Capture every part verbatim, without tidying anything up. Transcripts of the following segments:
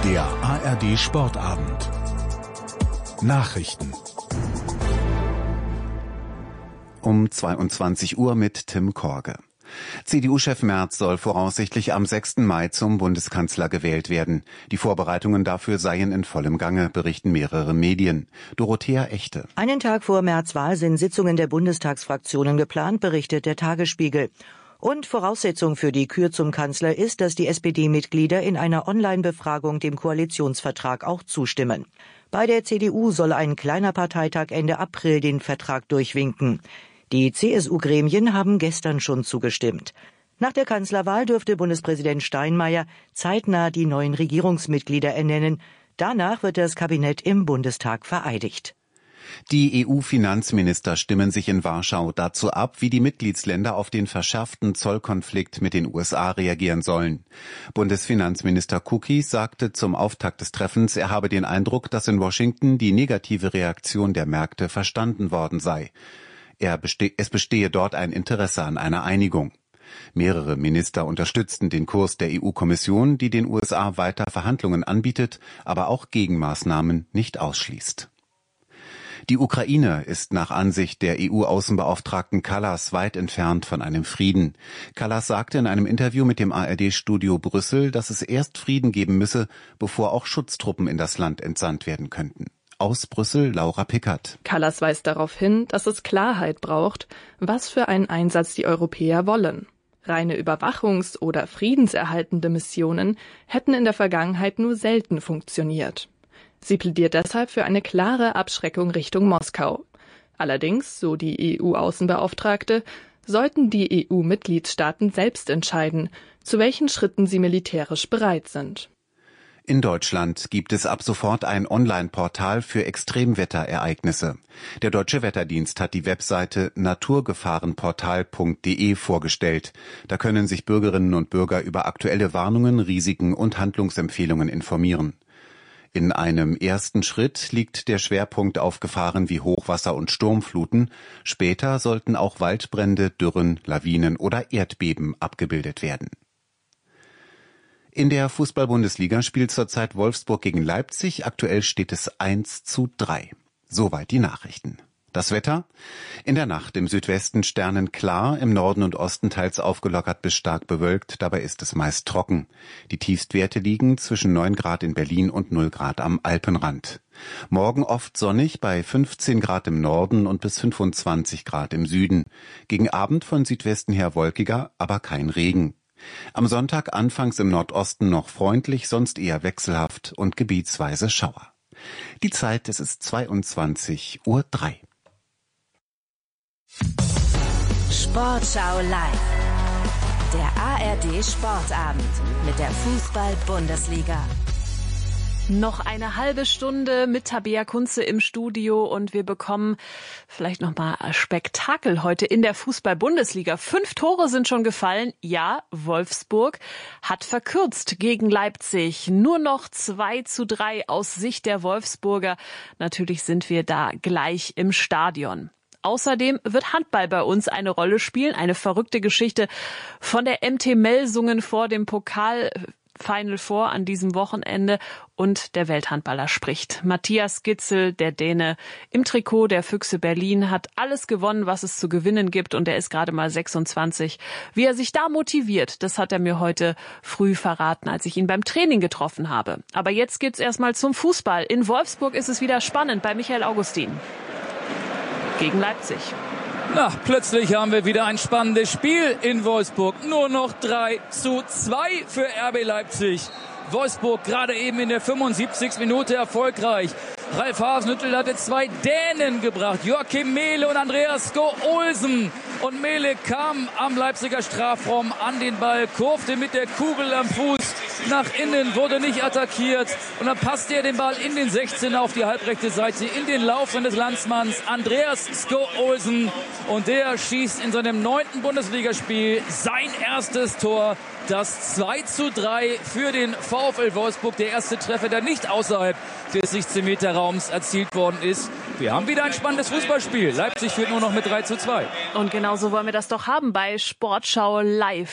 Der A R D Sportabend. Nachrichten. Um zweiundzwanzig Uhr mit Tim Korge. C D U-Chef Merz soll voraussichtlich am sechsten Mai zum Bundeskanzler gewählt werden. Die Vorbereitungen dafür seien in vollem Gange, berichten mehrere Medien. Dorothea Echte. Einen Tag vor Merz' Wahl sind Sitzungen der Bundestagsfraktionen geplant, berichtet der Tagesspiegel. Und Voraussetzung für die Kür zum Kanzler ist, dass die S P D-Mitglieder in einer Online-Befragung dem Koalitionsvertrag auch zustimmen. Bei der C D U soll ein kleiner Parteitag Ende April den Vertrag durchwinken. Die C S U-Gremien haben gestern schon zugestimmt. Nach der Kanzlerwahl dürfte Bundespräsident Steinmeier zeitnah die neuen Regierungsmitglieder ernennen. Danach wird das Kabinett im Bundestag vereidigt. Die E U-Finanzminister stimmen sich in Warschau dazu ab, wie die Mitgliedsländer auf den verschärften Zollkonflikt mit den U S A reagieren sollen. Bundesfinanzminister Cookies sagte zum Auftakt des Treffens, er habe den Eindruck, dass in Washington die negative Reaktion der Märkte verstanden worden sei. Er beste- es bestehe dort ein Interesse an einer Einigung. Mehrere Minister unterstützten den Kurs der E U-Kommission, die den U S A weiter Verhandlungen anbietet, aber auch Gegenmaßnahmen nicht ausschließt. Die Ukraine ist nach Ansicht der E U-Außenbeauftragten Kallas weit entfernt von einem Frieden. Kallas sagte in einem Interview mit dem A R D-Studio Brüssel, dass es erst Frieden geben müsse, bevor auch Schutztruppen in das Land entsandt werden könnten. Aus Brüssel, Laura Pickert. Kallas weist darauf hin, dass es Klarheit braucht, was für einen Einsatz die Europäer wollen. Reine Überwachungs- oder friedenserhaltende Missionen hätten in der Vergangenheit nur selten funktioniert. Sie plädiert deshalb für eine klare Abschreckung Richtung Moskau. Allerdings, so die E U-Außenbeauftragte, sollten die E U-Mitgliedstaaten selbst entscheiden, zu welchen Schritten sie militärisch bereit sind. In Deutschland gibt es ab sofort ein Online-Portal für Extremwetterereignisse. Der Deutsche Wetterdienst hat die Webseite naturgefahrenportal punkt de vorgestellt. Da können sich Bürgerinnen und Bürger über aktuelle Warnungen, Risiken und Handlungsempfehlungen informieren. In einem ersten Schritt liegt der Schwerpunkt auf Gefahren wie Hochwasser und Sturmfluten. Später sollten auch Waldbrände, Dürren, Lawinen oder Erdbeben abgebildet werden. In der Fußball-Bundesliga spielt zurzeit Wolfsburg gegen Leipzig. Aktuell steht es eins zu drei. Soweit die Nachrichten. Das Wetter? In der Nacht im Südwesten sternenklar, im Norden und Osten teils aufgelockert bis stark bewölkt, dabei ist es meist trocken. Die Tiefstwerte liegen zwischen neun Grad in Berlin und null Grad am Alpenrand. Morgen oft sonnig bei fünfzehn Grad im Norden und bis fünfundzwanzig Grad im Süden. Gegen Abend von Südwesten her wolkiger, aber kein Regen. Am Sonntag anfangs im Nordosten noch freundlich, sonst eher wechselhaft und gebietsweise Schauer. Die Zeit, es ist zweiundzwanzig Uhr drei. Sportschau live. Der A R D Sportabend mit der Fußball-Bundesliga. Noch eine halbe Stunde mit Tabea Kunze im Studio und wir bekommen vielleicht noch mal ein Spektakel heute in der Fußball-Bundesliga. Fünf Tore sind schon gefallen. Ja, Wolfsburg hat verkürzt gegen Leipzig. Nur noch zwei zu drei aus Sicht der Wolfsburger. Natürlich sind wir da gleich im Stadion. Außerdem wird Handball bei uns eine Rolle spielen. Eine verrückte Geschichte von der M T Melsungen vor dem Pokal Final Four an diesem Wochenende und der Welthandballer spricht. Matthias Gitzel, der Däne, im Trikot der Füchse Berlin, hat alles gewonnen, was es zu gewinnen gibt und er ist gerade mal sechsundzwanzig. Wie er sich da motiviert, das hat er mir heute früh verraten, als ich ihn beim Training getroffen habe. Aber jetzt geht's erstmal zum Fußball. In Wolfsburg ist es wieder spannend bei Michael Augustin. Gegen Leipzig. Na, plötzlich haben wir wieder ein spannendes Spiel in Wolfsburg. Nur noch drei zu zwei für R B Leipzig. Wolfsburg gerade eben in der fünfundsiebzigsten Minute erfolgreich. Ralf Hasenhüttl hatte zwei Dänen gebracht, Joachim Mehle und Andreas Sko-Olsen. Und Mehle kam am Leipziger Strafraum an den Ball, kurfte mit der Kugel am Fuß nach innen, wurde nicht attackiert. Und dann passte er den Ball in den sechzehner auf die halbrechte Seite, in den Lauf seines Landsmanns Andreas Sko-Olsen. Und der schießt in seinem neunten Bundesligaspiel sein erstes Tor. Das zwei zu drei für den VfL Wolfsburg. Der erste Treffer, der nicht außerhalb des sechzehn Meter Raums erzielt worden ist. Wir haben wieder ein spannendes Fußballspiel. Leipzig führt nur noch mit drei zu zwei. Und genauso wollen wir das doch haben bei Sportschau live.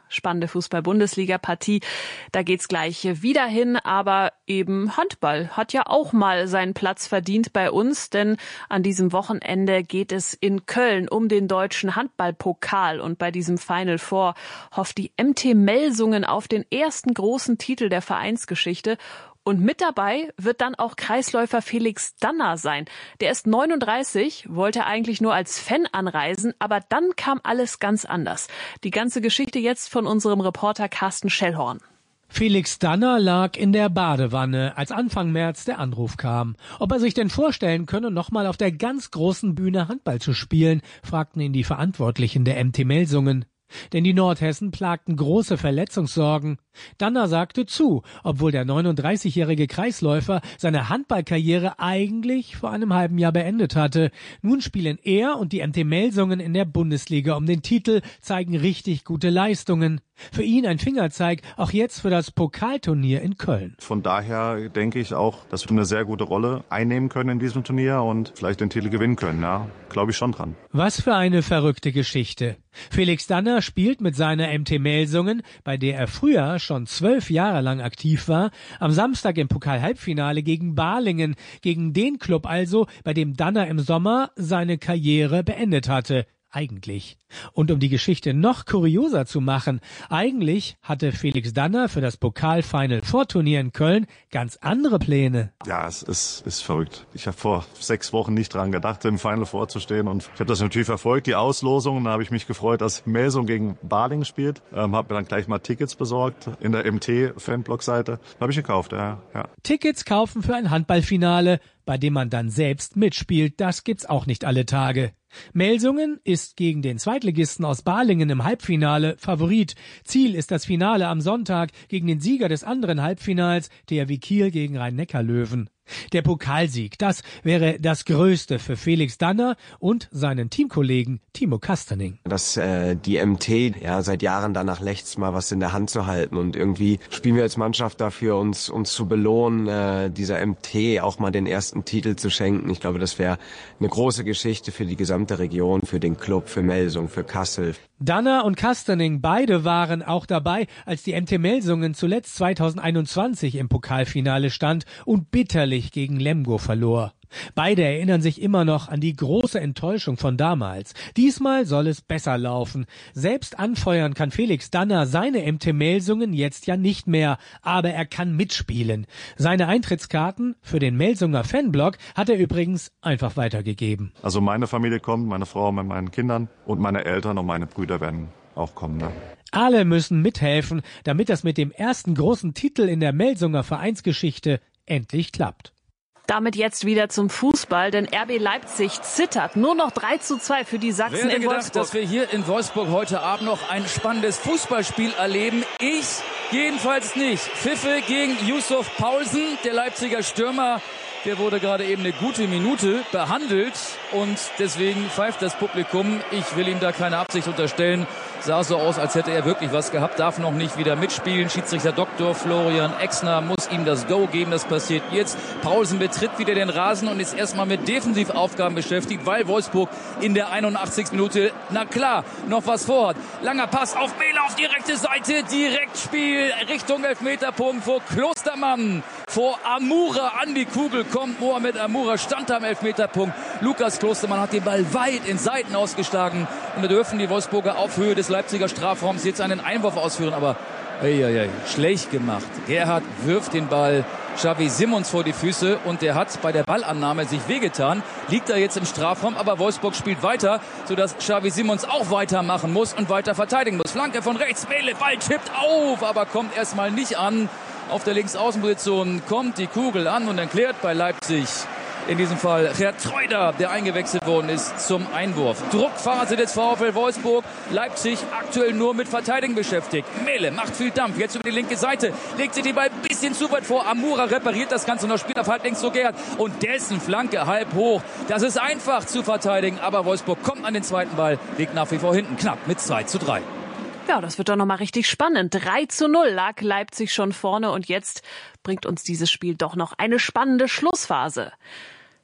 Spannende Fußball-Bundesliga-Partie. Da geht's gleich wieder hin, aber eben Handball hat ja auch mal seinen Platz verdient bei uns, denn an diesem Wochenende geht es in Köln um den deutschen Handballpokal und bei diesem Final Four hofft die M T Melsungen auf den ersten großen Titel der Vereinsgeschichte. Und mit dabei wird dann auch Kreisläufer Felix Danner sein. Der ist neununddreißig, wollte eigentlich nur als Fan anreisen, aber dann kam alles ganz anders. Die ganze Geschichte jetzt von unserem Reporter Carsten Schellhorn. Felix Danner lag in der Badewanne, als Anfang März der Anruf kam. Ob er sich denn vorstellen könne, nochmal auf der ganz großen Bühne Handball zu spielen, fragten ihn die Verantwortlichen der M T Melsungen. Denn die Nordhessen plagten große Verletzungssorgen. Danner sagte zu, obwohl der neununddreißigjährige Kreisläufer seine Handballkarriere eigentlich vor einem halben Jahr beendet hatte. Nun spielen er und die M T Melsungen in der Bundesliga um den Titel, zeigen richtig gute Leistungen. Für ihn ein Fingerzeig, auch jetzt für das Pokalturnier in Köln. Von daher denke ich auch, dass wir eine sehr gute Rolle einnehmen können in diesem Turnier und vielleicht den Titel gewinnen können. Ja, glaube ich schon dran. Was für eine verrückte Geschichte. Felix Danner spielt mit seiner M T Melsungen, bei der er früher schon zwölf Jahre lang aktiv war, am Samstag im Pokal-Halbfinale gegen Balingen, gegen den Club also, bei dem Danner im Sommer seine Karriere beendet hatte. Eigentlich. Und um die Geschichte noch kurioser zu machen, eigentlich hatte Felix Danner für das Pokal-Final-Four-Turnier in Köln ganz andere Pläne. Ja, es ist, ist verrückt. Ich habe vor sechs Wochen nicht dran gedacht, im Final Four zu stehen. Und ich habe das natürlich verfolgt, die Auslosung. Und da habe ich mich gefreut, dass Melsung gegen Balingen spielt. Ähm, habe mir dann gleich mal Tickets besorgt in der M T-Fanblog-Seite. Habe ich gekauft, ja, ja. Tickets kaufen für ein Handballfinale, bei dem man dann selbst mitspielt, das gibt's auch nicht alle Tage. Melsungen ist gegen den Zweitligisten aus Balingen im Halbfinale Favorit. Ziel ist das Finale am Sonntag gegen den Sieger des anderen Halbfinals, T H W Kiel gegen Rhein-Neckar-Löwen. Der Pokalsieg, das wäre das Größte für Felix Danner und seinen Teamkollegen Timo Kasterning. Dass äh, die M T ja seit Jahren danach lechzt, mal was in der Hand zu halten und irgendwie spielen wir als Mannschaft dafür, uns uns zu belohnen, äh, dieser M T auch mal den ersten Titel zu schenken. Ich glaube, das wäre eine große Geschichte für die gesamte Region, für den Club, für Melsung, für Kassel. Danner und Kasterning, beide waren auch dabei, als die M T Melsungen zuletzt zweitausendeinundzwanzig im Pokalfinale stand und bitterlich gegen Lemgo verlor. Beide erinnern sich immer noch an die große Enttäuschung von damals. Diesmal soll es besser laufen. Selbst anfeuern kann Felix Danner seine M T Melsungen jetzt ja nicht mehr, aber er kann mitspielen. Seine Eintrittskarten für den Melsunger Fanblog hat er übrigens einfach weitergegeben. Also meine Familie kommt, meine Frau mit meinen Kindern und meine Eltern und meine Brüder werden auch kommen. Ne? Alle müssen mithelfen, damit das mit dem ersten großen Titel in der Melsunger Vereinsgeschichte endlich klappt. Damit jetzt wieder zum Fußball, denn R B Leipzig zittert. Nur noch drei zu zwei für die Sachsen Wer hätte in gedacht, Wolfsburg. dass wir hier in Wolfsburg heute Abend noch ein spannendes Fußballspiel erleben? Ich jedenfalls nicht. Pfiffe gegen Yusuf Paulsen, der Leipziger Stürmer. Der wurde gerade eben eine gute Minute behandelt und deswegen pfeift das Publikum. Ich will ihm da keine Absicht unterstellen. Sah so aus, als hätte er wirklich was gehabt, darf noch nicht wieder mitspielen. Schiedsrichter Doktor Florian Exner muss ihm das Go geben. Das passiert jetzt. Paulsen betritt wieder den Rasen und ist erstmal mit Defensivaufgaben beschäftigt, weil Wolfsburg in der einundachtzigsten Minute, na klar, noch was vorhat. Langer Pass auf Mähler auf die rechte Seite. Direktspiel Richtung Elfmeterpunkt vor Klostermann. Vor Amura an die Kugel kommt Mohamed Amura, stand am Elfmeterpunkt. Lukas Klostermann hat den Ball weit in Seiten ausgeschlagen. Und da dürfen die Wolfsburger auf Höhe des Leipziger Strafraums jetzt einen Einwurf ausführen. Aber ei, ei, ei, schlecht gemacht. Gerhard wirft den Ball Xavi Simons vor die Füße und der hat bei der Ballannahme sich wehgetan. Liegt da jetzt im Strafraum, aber Wolfsburg spielt weiter, sodass Xavi Simons auch weitermachen muss und weiter verteidigen muss. Flanke von rechts, Mele, Ball tippt auf, aber kommt erstmal nicht an. Auf der Linksaußenposition kommt die Kugel an und erklärt bei Leipzig in diesem Fall Herr Treuder, der eingewechselt worden ist, zum Einwurf. Druckphase des VfL Wolfsburg. Leipzig aktuell nur mit Verteidigen beschäftigt. Mele macht viel Dampf. Jetzt über die linke Seite. Legt sich den Ball ein bisschen zu weit vor. Amura repariert das Ganze noch. Spielt auf halb links zu Gerhard. Und dessen Flanke halb hoch. Das ist einfach zu verteidigen. Aber Wolfsburg kommt an den zweiten Ball. Liegt nach wie vor hinten. Knapp mit zwei zu drei. Ja, das wird doch nochmal richtig spannend. drei zu null lag Leipzig schon vorne und jetzt bringt uns dieses Spiel doch noch eine spannende Schlussphase.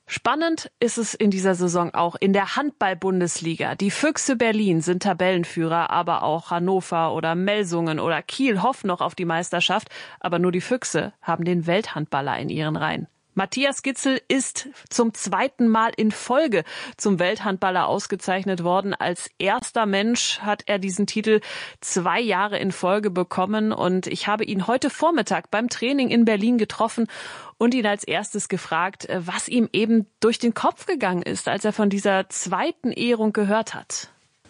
Spannend ist es in dieser Saison auch in der Handball-Bundesliga. Die Füchse Berlin sind Tabellenführer, aber auch Hannover oder Melsungen oder Kiel hoffen noch auf die Meisterschaft. Aber nur die Füchse haben den Welthandballer in ihren Reihen. Matthias Gitzel ist zum zweiten Mal in Folge zum Welthandballer ausgezeichnet worden. Als erster Mensch hat er diesen Titel zwei Jahre in Folge bekommen. Und ich habe ihn heute Vormittag beim Training in Berlin getroffen und ihn als erstes gefragt, was ihm eben durch den Kopf gegangen ist, als er von dieser zweiten Ehrung gehört hat.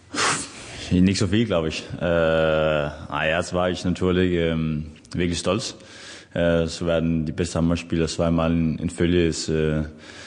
Nicht so viel, glaube ich. Äh, erst war ich natürlich ähm, wirklich stolz. Äh, so werden die besten Handballspieler zweimal in, in Folge ist, äh,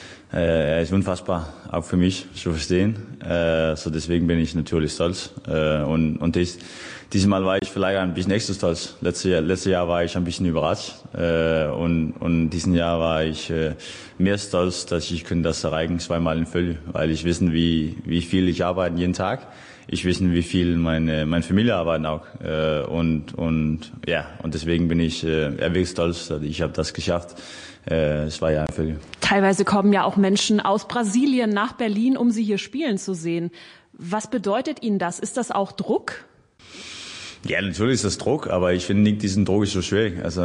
äh, ist unfassbar, auch für mich zu verstehen. Äh, so deswegen bin ich natürlich stolz. Äh, und und dies, dieses Mal war ich vielleicht ein bisschen extra stolz. Letztes Jahr, letztes Jahr war ich ein bisschen überrascht. Äh, und und diesen Jahr war ich äh, mehr stolz, dass ich kann das erreichen zweimal in Folge, weil ich wissen, wie wie viel ich arbeite jeden Tag. Ich wissen, wie viel meine meine Familie arbeiten auch äh, und und ja und deswegen bin ich äh, wirklich stolz, dass ich habe das geschafft. Äh, es war ja für Teilweise kommen ja auch Menschen aus Brasilien nach Berlin, um Sie hier spielen zu sehen. Was bedeutet Ihnen das? Ist das auch Druck? Ja, natürlich ist das Druck, aber ich finde nicht, diesen Druck ist so schwierig. Also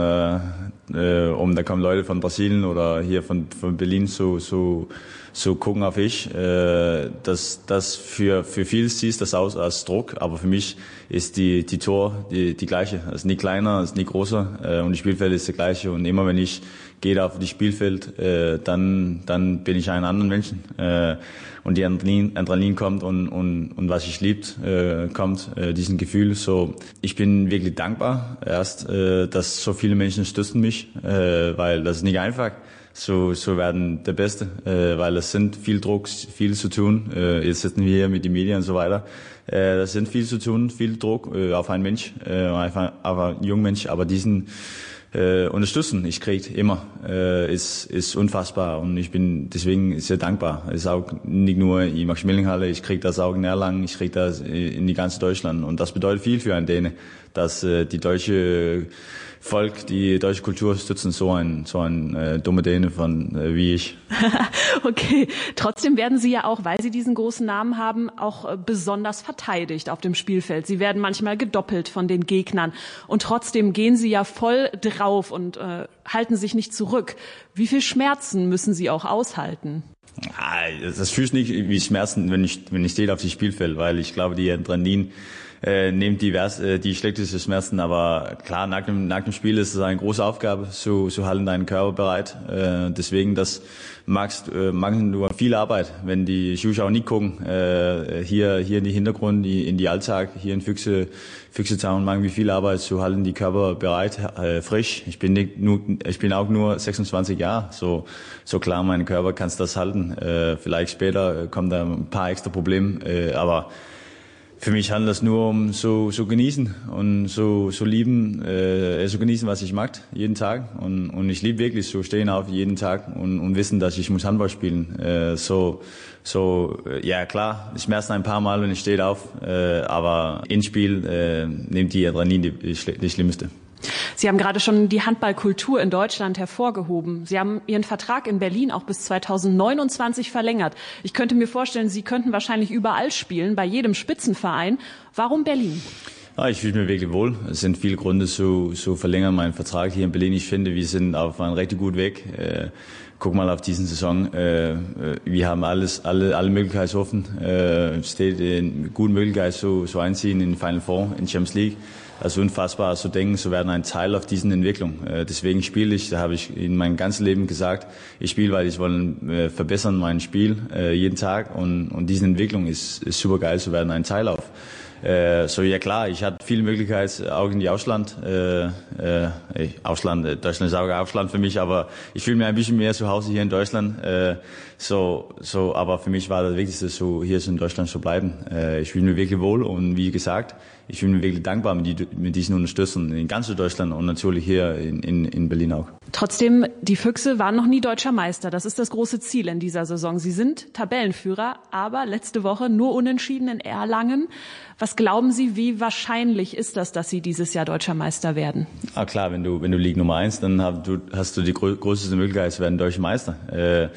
äh, um da kommen Leute von Brasilien oder hier von von Berlin so so so gucken auf ich. Äh, das das für für viele sieht das aus als Druck, aber für mich ist die die Tor die die gleiche. Es ist nicht kleiner, es ist nicht größer äh, und die Spielfeld ist der gleiche. Und immer wenn ich gehe auf das Spielfeld, äh, dann dann bin ich ein anderer Menschen. Äh, und die Adrenalin, Adrenalin kommt und, und, und was ich liebt, äh, kommt, äh, diesen Gefühl. So, ich bin wirklich dankbar erst, äh, dass so viele Menschen stützen mich, äh, weil das ist nicht einfach. So, so werden der Beste, äh, weil es sind viel Druck, viel zu tun. Äh, jetzt sitzen wir hier mit den Medien und so weiter. Äh, das sind viel zu tun, viel Druck äh, auf einen Mensch, äh, auf einen jungen Mensch, aber diesen Äh, unterstützen, ich kriege immer, äh, ist ist unfassbar und ich bin deswegen sehr dankbar. Es ist auch nicht nur in Max-Schmeling-Halle, ich kriege das auch in Erlangen, ich kriege das in die ganze Deutschland und das bedeutet viel für einen Däne, dass äh, die deutsche Volk, die deutsche Kultur stützen so ein so ein äh, dumme Däne von äh, wie ich. Okay, trotzdem werden Sie ja auch, weil Sie diesen großen Namen haben, auch äh, besonders verteidigt auf dem Spielfeld. Sie werden manchmal gedoppelt von den Gegnern und trotzdem gehen Sie ja voll drauf und äh, halten sich nicht zurück. Wie viel Schmerzen müssen Sie auch aushalten? Das fühlt nicht wie Schmerzen, wenn ich wenn ich stehe auf dem Spielfeld, weil ich glaube, die Adrenalin äh, nimmt die, äh, die schlechtesten Schmerzen, aber klar, nach dem, nach dem Spiel ist es eine große Aufgabe, zu, zu halten deinen Körper bereit. Äh, deswegen, das magst, äh, machen du viel Arbeit, wenn die Zuschauer nicht gucken. Äh, hier, hier in die Hintergrund, die, in die Alltag, hier in Füchse, Füchse Town machen wir viel Arbeit, zu halten die Körper bereit, äh, frisch. Ich bin nicht nur, ich bin auch nur sechsundzwanzig Jahre, so, so klar, mein Körper kann das halten. Äh, vielleicht später kommen da ein paar extra Probleme, äh, aber für mich handelt es nur um so, so genießen und so, so lieben, äh, so genießen, was ich mag, jeden Tag. Und, und ich liebe wirklich so stehen auf jeden Tag und, und wissen, dass ich muss Handball spielen. Äh, so, so, äh, ja klar, ich schmerze ein paar Mal, wenn ich stehe auf, äh, aber ins Spiel äh, nimmt die Adrenalin die, die, die Schlimmste. Sie haben gerade schon die Handballkultur in Deutschland hervorgehoben. Sie haben Ihren Vertrag in Berlin auch bis zweitausendneunundzwanzig verlängert. Ich könnte mir vorstellen, Sie könnten wahrscheinlich überall spielen, bei jedem Spitzenverein. Warum Berlin? Ja, ich fühle mich wirklich wohl. Es sind viele Gründe zu, zu verlängern meinen Vertrag hier in Berlin. Ich finde, wir sind auf einem richtig guten Weg. Äh, guck mal auf diesen Saison. Äh, wir haben alles, alle, alle Möglichkeiten offen. Äh, steht in guten Möglichkeiten so, so einziehen in Final Four, in Champions League. Also unfassbar zu denken, so werden ein Teil auf diesen Entwicklung. Äh, deswegen spiele ich, da habe ich in meinem ganzen Leben gesagt, ich spiele, weil ich will äh, verbessern mein Spiel äh, jeden Tag und, und diese Entwicklung ist, ist super geil, so werden ein Teil auf. Äh, so ja klar, ich hatte viele Möglichkeiten auch in die Ausland. Äh, äh, Ausland, Deutschland ist auch Ausland für mich, aber ich fühle mich ein bisschen mehr zu Hause hier in Deutschland. Äh, so, so, aber für mich war das Wichtigste, so hier in Deutschland zu bleiben. Äh, ich fühle mich wirklich wohl und wie gesagt, ich bin mir wirklich dankbar mit, die, mit diesen Unterstützern in ganz Deutschland und natürlich hier in, in, in Berlin auch. Trotzdem, die Füchse waren noch nie deutscher Meister. Das ist das große Ziel in dieser Saison. Sie sind Tabellenführer, aber letzte Woche nur unentschieden in Erlangen. Was glauben Sie, wie wahrscheinlich ist das, dass Sie dieses Jahr deutscher Meister werden? Ah, klar, wenn du, wenn du Liga Nummer eins, dann hast du, hast du die größte Möglichkeit, zu werden deutscher Meister. Äh,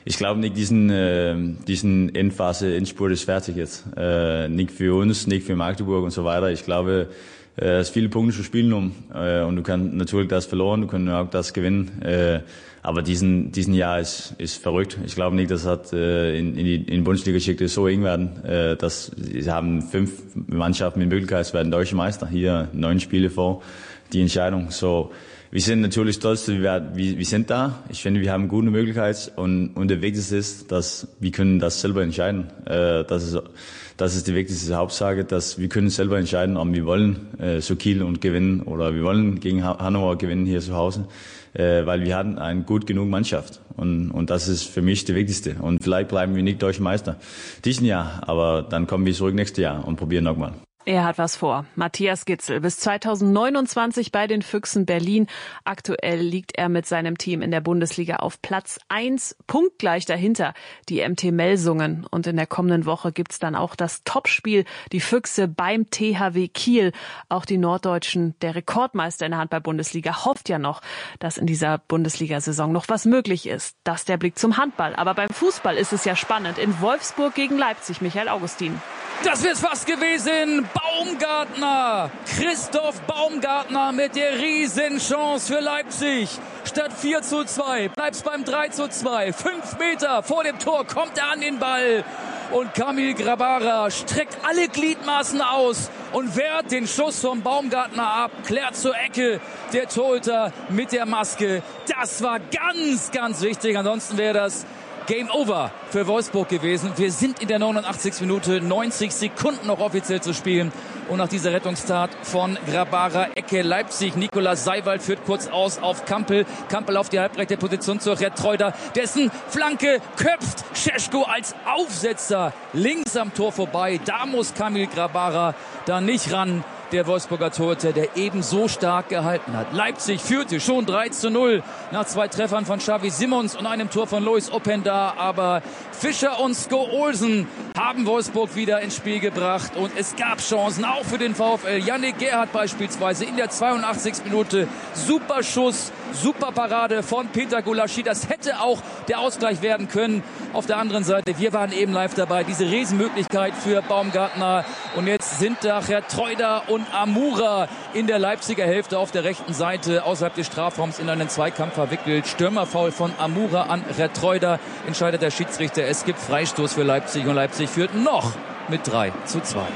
ich glaube nicht, diesen, äh, diesen Endphase, Endspurt ist fertig jetzt. Äh, nicht für uns, nicht für Magdeburg und so weiter. Ich glaube, äh, es viele Punkte zu spielen um. Äh, und du kannst natürlich das verloren, du kannst auch das gewinnen. Äh, aber diesen, diesen Jahr ist, ist verrückt. Ich glaube nicht, das hat äh, in, in die in Bundesliga-Geschichte so eng werden. Äh, dass sie haben fünf Mannschaften mit Möglichkeit, werden deutsche Meister. Hier neun Spiele vor die Entscheidung. So, wir sind natürlich stolz, wir, wir, wir sind da. Ich finde, wir haben eine gute Möglichkeit und, und der Wichtigste ist, dass wir können das selber entscheiden. Äh, das ist, das ist die wichtigste Hauptsache, dass wir können selber entscheiden, ob wir wollen äh, so Kiel und gewinnen oder wir wollen gegen Hannover gewinnen hier zu Hause, äh, weil wir hatten eine gut genug Mannschaft und, und das ist für mich das Wichtigste. Und vielleicht bleiben wir nicht Deutsche Meister diesen Jahr, aber dann kommen wir zurück nächstes Jahr und probieren nochmal. Er hat was vor. Matthias Gitzel bis zweitausendneunundzwanzig bei den Füchsen Berlin. Aktuell liegt er mit seinem Team in der Bundesliga auf Platz eins, punktgleich dahinter die M T Melsungen. Und in der kommenden Woche gibt's dann auch das Topspiel, die Füchse beim T H W Kiel. Auch die Norddeutschen, der Rekordmeister in der Handball-Bundesliga, hofft ja noch, dass in dieser Bundesliga-Saison noch was möglich ist. Das ist der Blick zum Handball. Aber beim Fußball ist es ja spannend. In Wolfsburg gegen Leipzig, Michael Augustin. Das wird's fast gewesen. Baumgartner, Christoph Baumgartner mit der Riesenchance für Leipzig. Statt vier zu zwei bleibt's beim drei zu zwei. Fünf Meter vor dem Tor kommt er an den Ball. Und Kamil Grabara streckt alle Gliedmaßen aus und wehrt den Schuss vom Baumgartner ab. Klärt zur Ecke der Torhüter mit der Maske. Das war ganz, ganz wichtig. Ansonsten wäre das Game over für Wolfsburg gewesen. Wir sind in der neunundachtzigsten Minute, neunzig Sekunden noch offiziell zu spielen. Und nach dieser Rettungstat von Grabara, Ecke Leipzig. Nikolaus Seiwald führt kurz aus auf Kampel. Kampel auf die halbrechte Position zur Retreuter. Dessen Flanke köpft Šeško als Aufsetzer links am Tor vorbei. Da muss Kamil Grabara da nicht ran. Der Wolfsburger Torhüter, der eben so stark gehalten hat. Leipzig führte schon drei zu null nach zwei Treffern von Xavi Simons und einem Tor von Lois Openda. Aber Fischer und Sko Olsen haben Wolfsburg wieder ins Spiel gebracht. Und es gab Chancen, auch für den VfL. Yannick Gerhardt beispielsweise in der zweiundachtzigsten Minute. Super Schuss, super Parade von Peter Gulaschi. Das hätte auch der Ausgleich werden können. Auf der anderen Seite, wir waren eben live dabei. Diese Riesenmöglichkeit für Baumgartner. Und jetzt sind da Retreuter und Amura in der Leipziger Hälfte auf der rechten Seite außerhalb des Strafraums in einen Zweikampf verwickelt. Stürmerfoul von Amura an Retreuter, entscheidet der Schiedsrichter. Es gibt Freistoß für Leipzig und Leipzig führt noch mit drei zu zwei.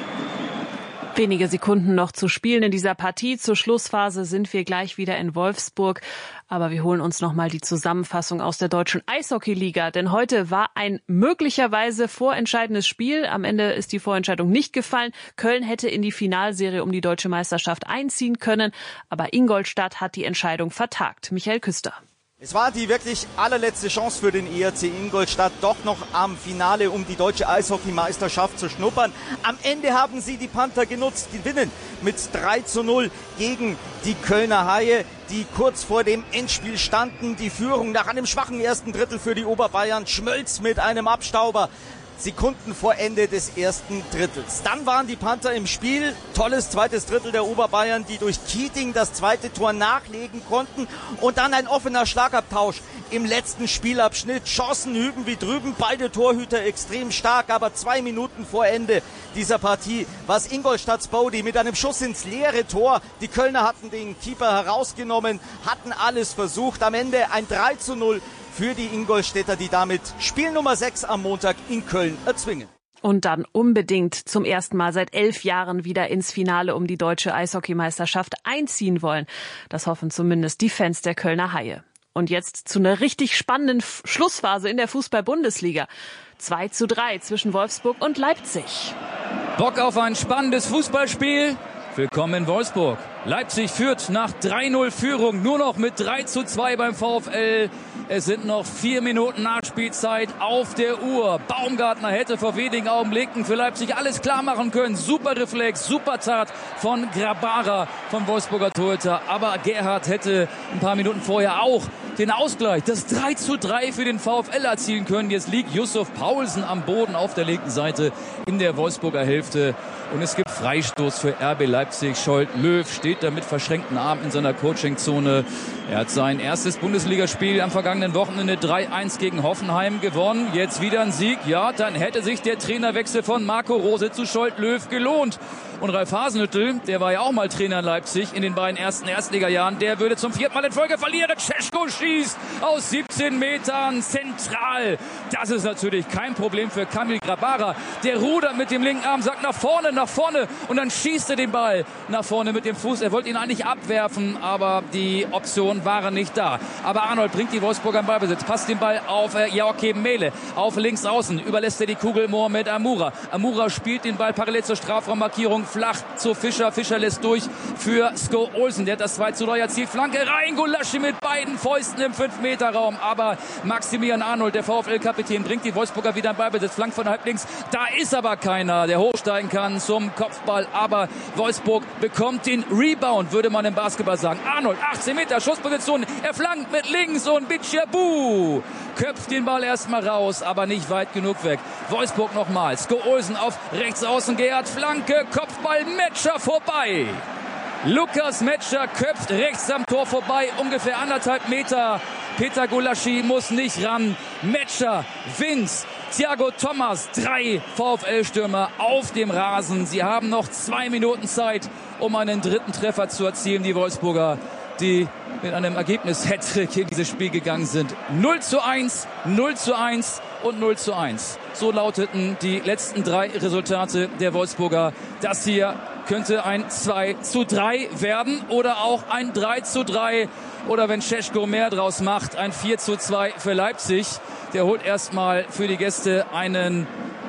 Wenige Sekunden noch zu spielen in dieser Partie. Zur Schlussphase sind wir gleich wieder in Wolfsburg. Aber wir holen uns noch mal die Zusammenfassung aus der deutschen Eishockeyliga. Denn heute war ein möglicherweise vorentscheidendes Spiel. Am Ende ist die Vorentscheidung nicht gefallen. Köln hätte in die Finalserie um die deutsche Meisterschaft einziehen können. Aber Ingolstadt hat die Entscheidung vertagt. Michael Küster. Es war die wirklich allerletzte Chance für den E R C Ingolstadt, doch noch am Finale um die deutsche Eishockeymeisterschaft zu schnuppern. Am Ende haben sie die Panther genutzt, gewinnen mit drei zu null gegen die Kölner Haie, die kurz vor dem Endspiel standen. Die Führung nach einem schwachen ersten Drittel für die Oberbayern schmölz mit einem Abstauber. Sekunden vor Ende des ersten Drittels. Dann waren die Panther im Spiel. Tolles zweites Drittel der Oberbayern, die durch Keating das zweite Tor nachlegen konnten. Und dann ein offener Schlagabtausch im letzten Spielabschnitt. Chancen hüben wie drüben. Beide Torhüter extrem stark. Aber zwei Minuten vor Ende dieser Partie war es Ingolstadts Bodie mit einem Schuss ins leere Tor. Die Kölner hatten den Keeper herausgenommen, hatten alles versucht. Am Ende ein drei zu null. Für die Ingolstädter, die damit Spiel Nummer sechs am Montag in Köln erzwingen. Und dann unbedingt zum ersten Mal seit elf Jahren wieder ins Finale um die deutsche Eishockeymeisterschaft einziehen wollen. Das hoffen zumindest die Fans der Kölner Haie. Und jetzt zu einer richtig spannenden Schlussphase in der Fußball-Bundesliga. zwei zu drei zwischen Wolfsburg und Leipzig. Bock auf ein spannendes Fußballspiel? Willkommen in Wolfsburg. Leipzig führt nach drei null Führung nur noch mit drei zu zwei beim VfL. Es sind noch vier Minuten Nachspielzeit auf der Uhr. Baumgartner hätte vor wenigen Augenblicken für Leipzig alles klar machen können. Super Reflex, super Tat von Grabara, vom Wolfsburger Torhüter. Aber Gerhardt hätte ein paar Minuten vorher auch den Ausgleich, das drei zu drei für den VfL erzielen können. Jetzt liegt Yusuf Paulsen am Boden auf der linken Seite in der Wolfsburger Hälfte. Und es gibt Freistoß für R B Leipzig. Scholt Löw steht da mit verschränkten Armen in seiner Coachingzone. Er hat sein erstes Bundesligaspiel am vergangenen Wochenende drei eins gegen Hoffenheim gewonnen. Jetzt wieder ein Sieg. Ja, dann hätte sich der Trainerwechsel von Marco Rose zu Scholt Löw gelohnt. Und Ralf Hasenhüttl, der war ja auch mal Trainer in Leipzig in den beiden ersten Erstligajahren, der würde zum vierten Mal in Folge verlieren. Czesko schießt aus siebzehn Metern zentral. Das ist natürlich kein Problem für Kamil Grabara. Der rudert mit dem linken Arm, sagt nach vorne, nach vorne und dann schießt er den Ball nach vorne mit dem Fuß. Er wollte ihn eigentlich abwerfen, aber die Option war nicht da. Aber Arnold bringt die Wolfsburger in Ballbesitz, passt den Ball auf äh, Joachim Mehle, auf links außen, überlässt er die Kugel Mohamed Amoura. Amoura spielt den Ball parallel zur Strafraummarkierung flach zu Fischer. Fischer lässt durch für Sko Olsen. Der hat das zwei zu drei erzielt. Flanke rein. Gulaschi mit beiden Fäusten im fünf Meter Raum. Aber Maximilian Arnold, der VfL-Kapitän, bringt die Wolfsburger wieder in Ballbesitz. Flank von halb links. Da ist aber keiner, der hochsteigen kann zum Kopfball. Aber Wolfsburg bekommt den Rebound, würde man im Basketball sagen. Arnold, achtzehn Meter, Schussposition. Er flankt mit links und Bitschabu köpft den Ball erstmal raus, aber nicht weit genug weg. Wolfsburg nochmal. Sko Olsen auf rechts außen. Gerhard Flanke. Kopfball Metscher vorbei. Lukas Metscher köpft rechts am Tor vorbei. Ungefähr anderthalb Meter. Peter Gulaschi muss nicht ran. Metscher, Vince, Thiago Thomas, drei VfL-Stürmer auf dem Rasen. Sie haben noch zwei Minuten Zeit, um einen dritten Treffer zu erzielen. Die Wolfsburger, die mit einem Ergebnis-Hattrick in dieses Spiel gegangen sind. null zu eins, null zu eins und null zu eins. So lauteten die letzten drei Resultate der Wolfsburger. Das hier könnte ein zwei zu drei werden oder auch ein drei zu drei oder wenn Czesko mehr draus macht, ein vier zu zwei für Leipzig. Der holt erstmal für die Gäste einen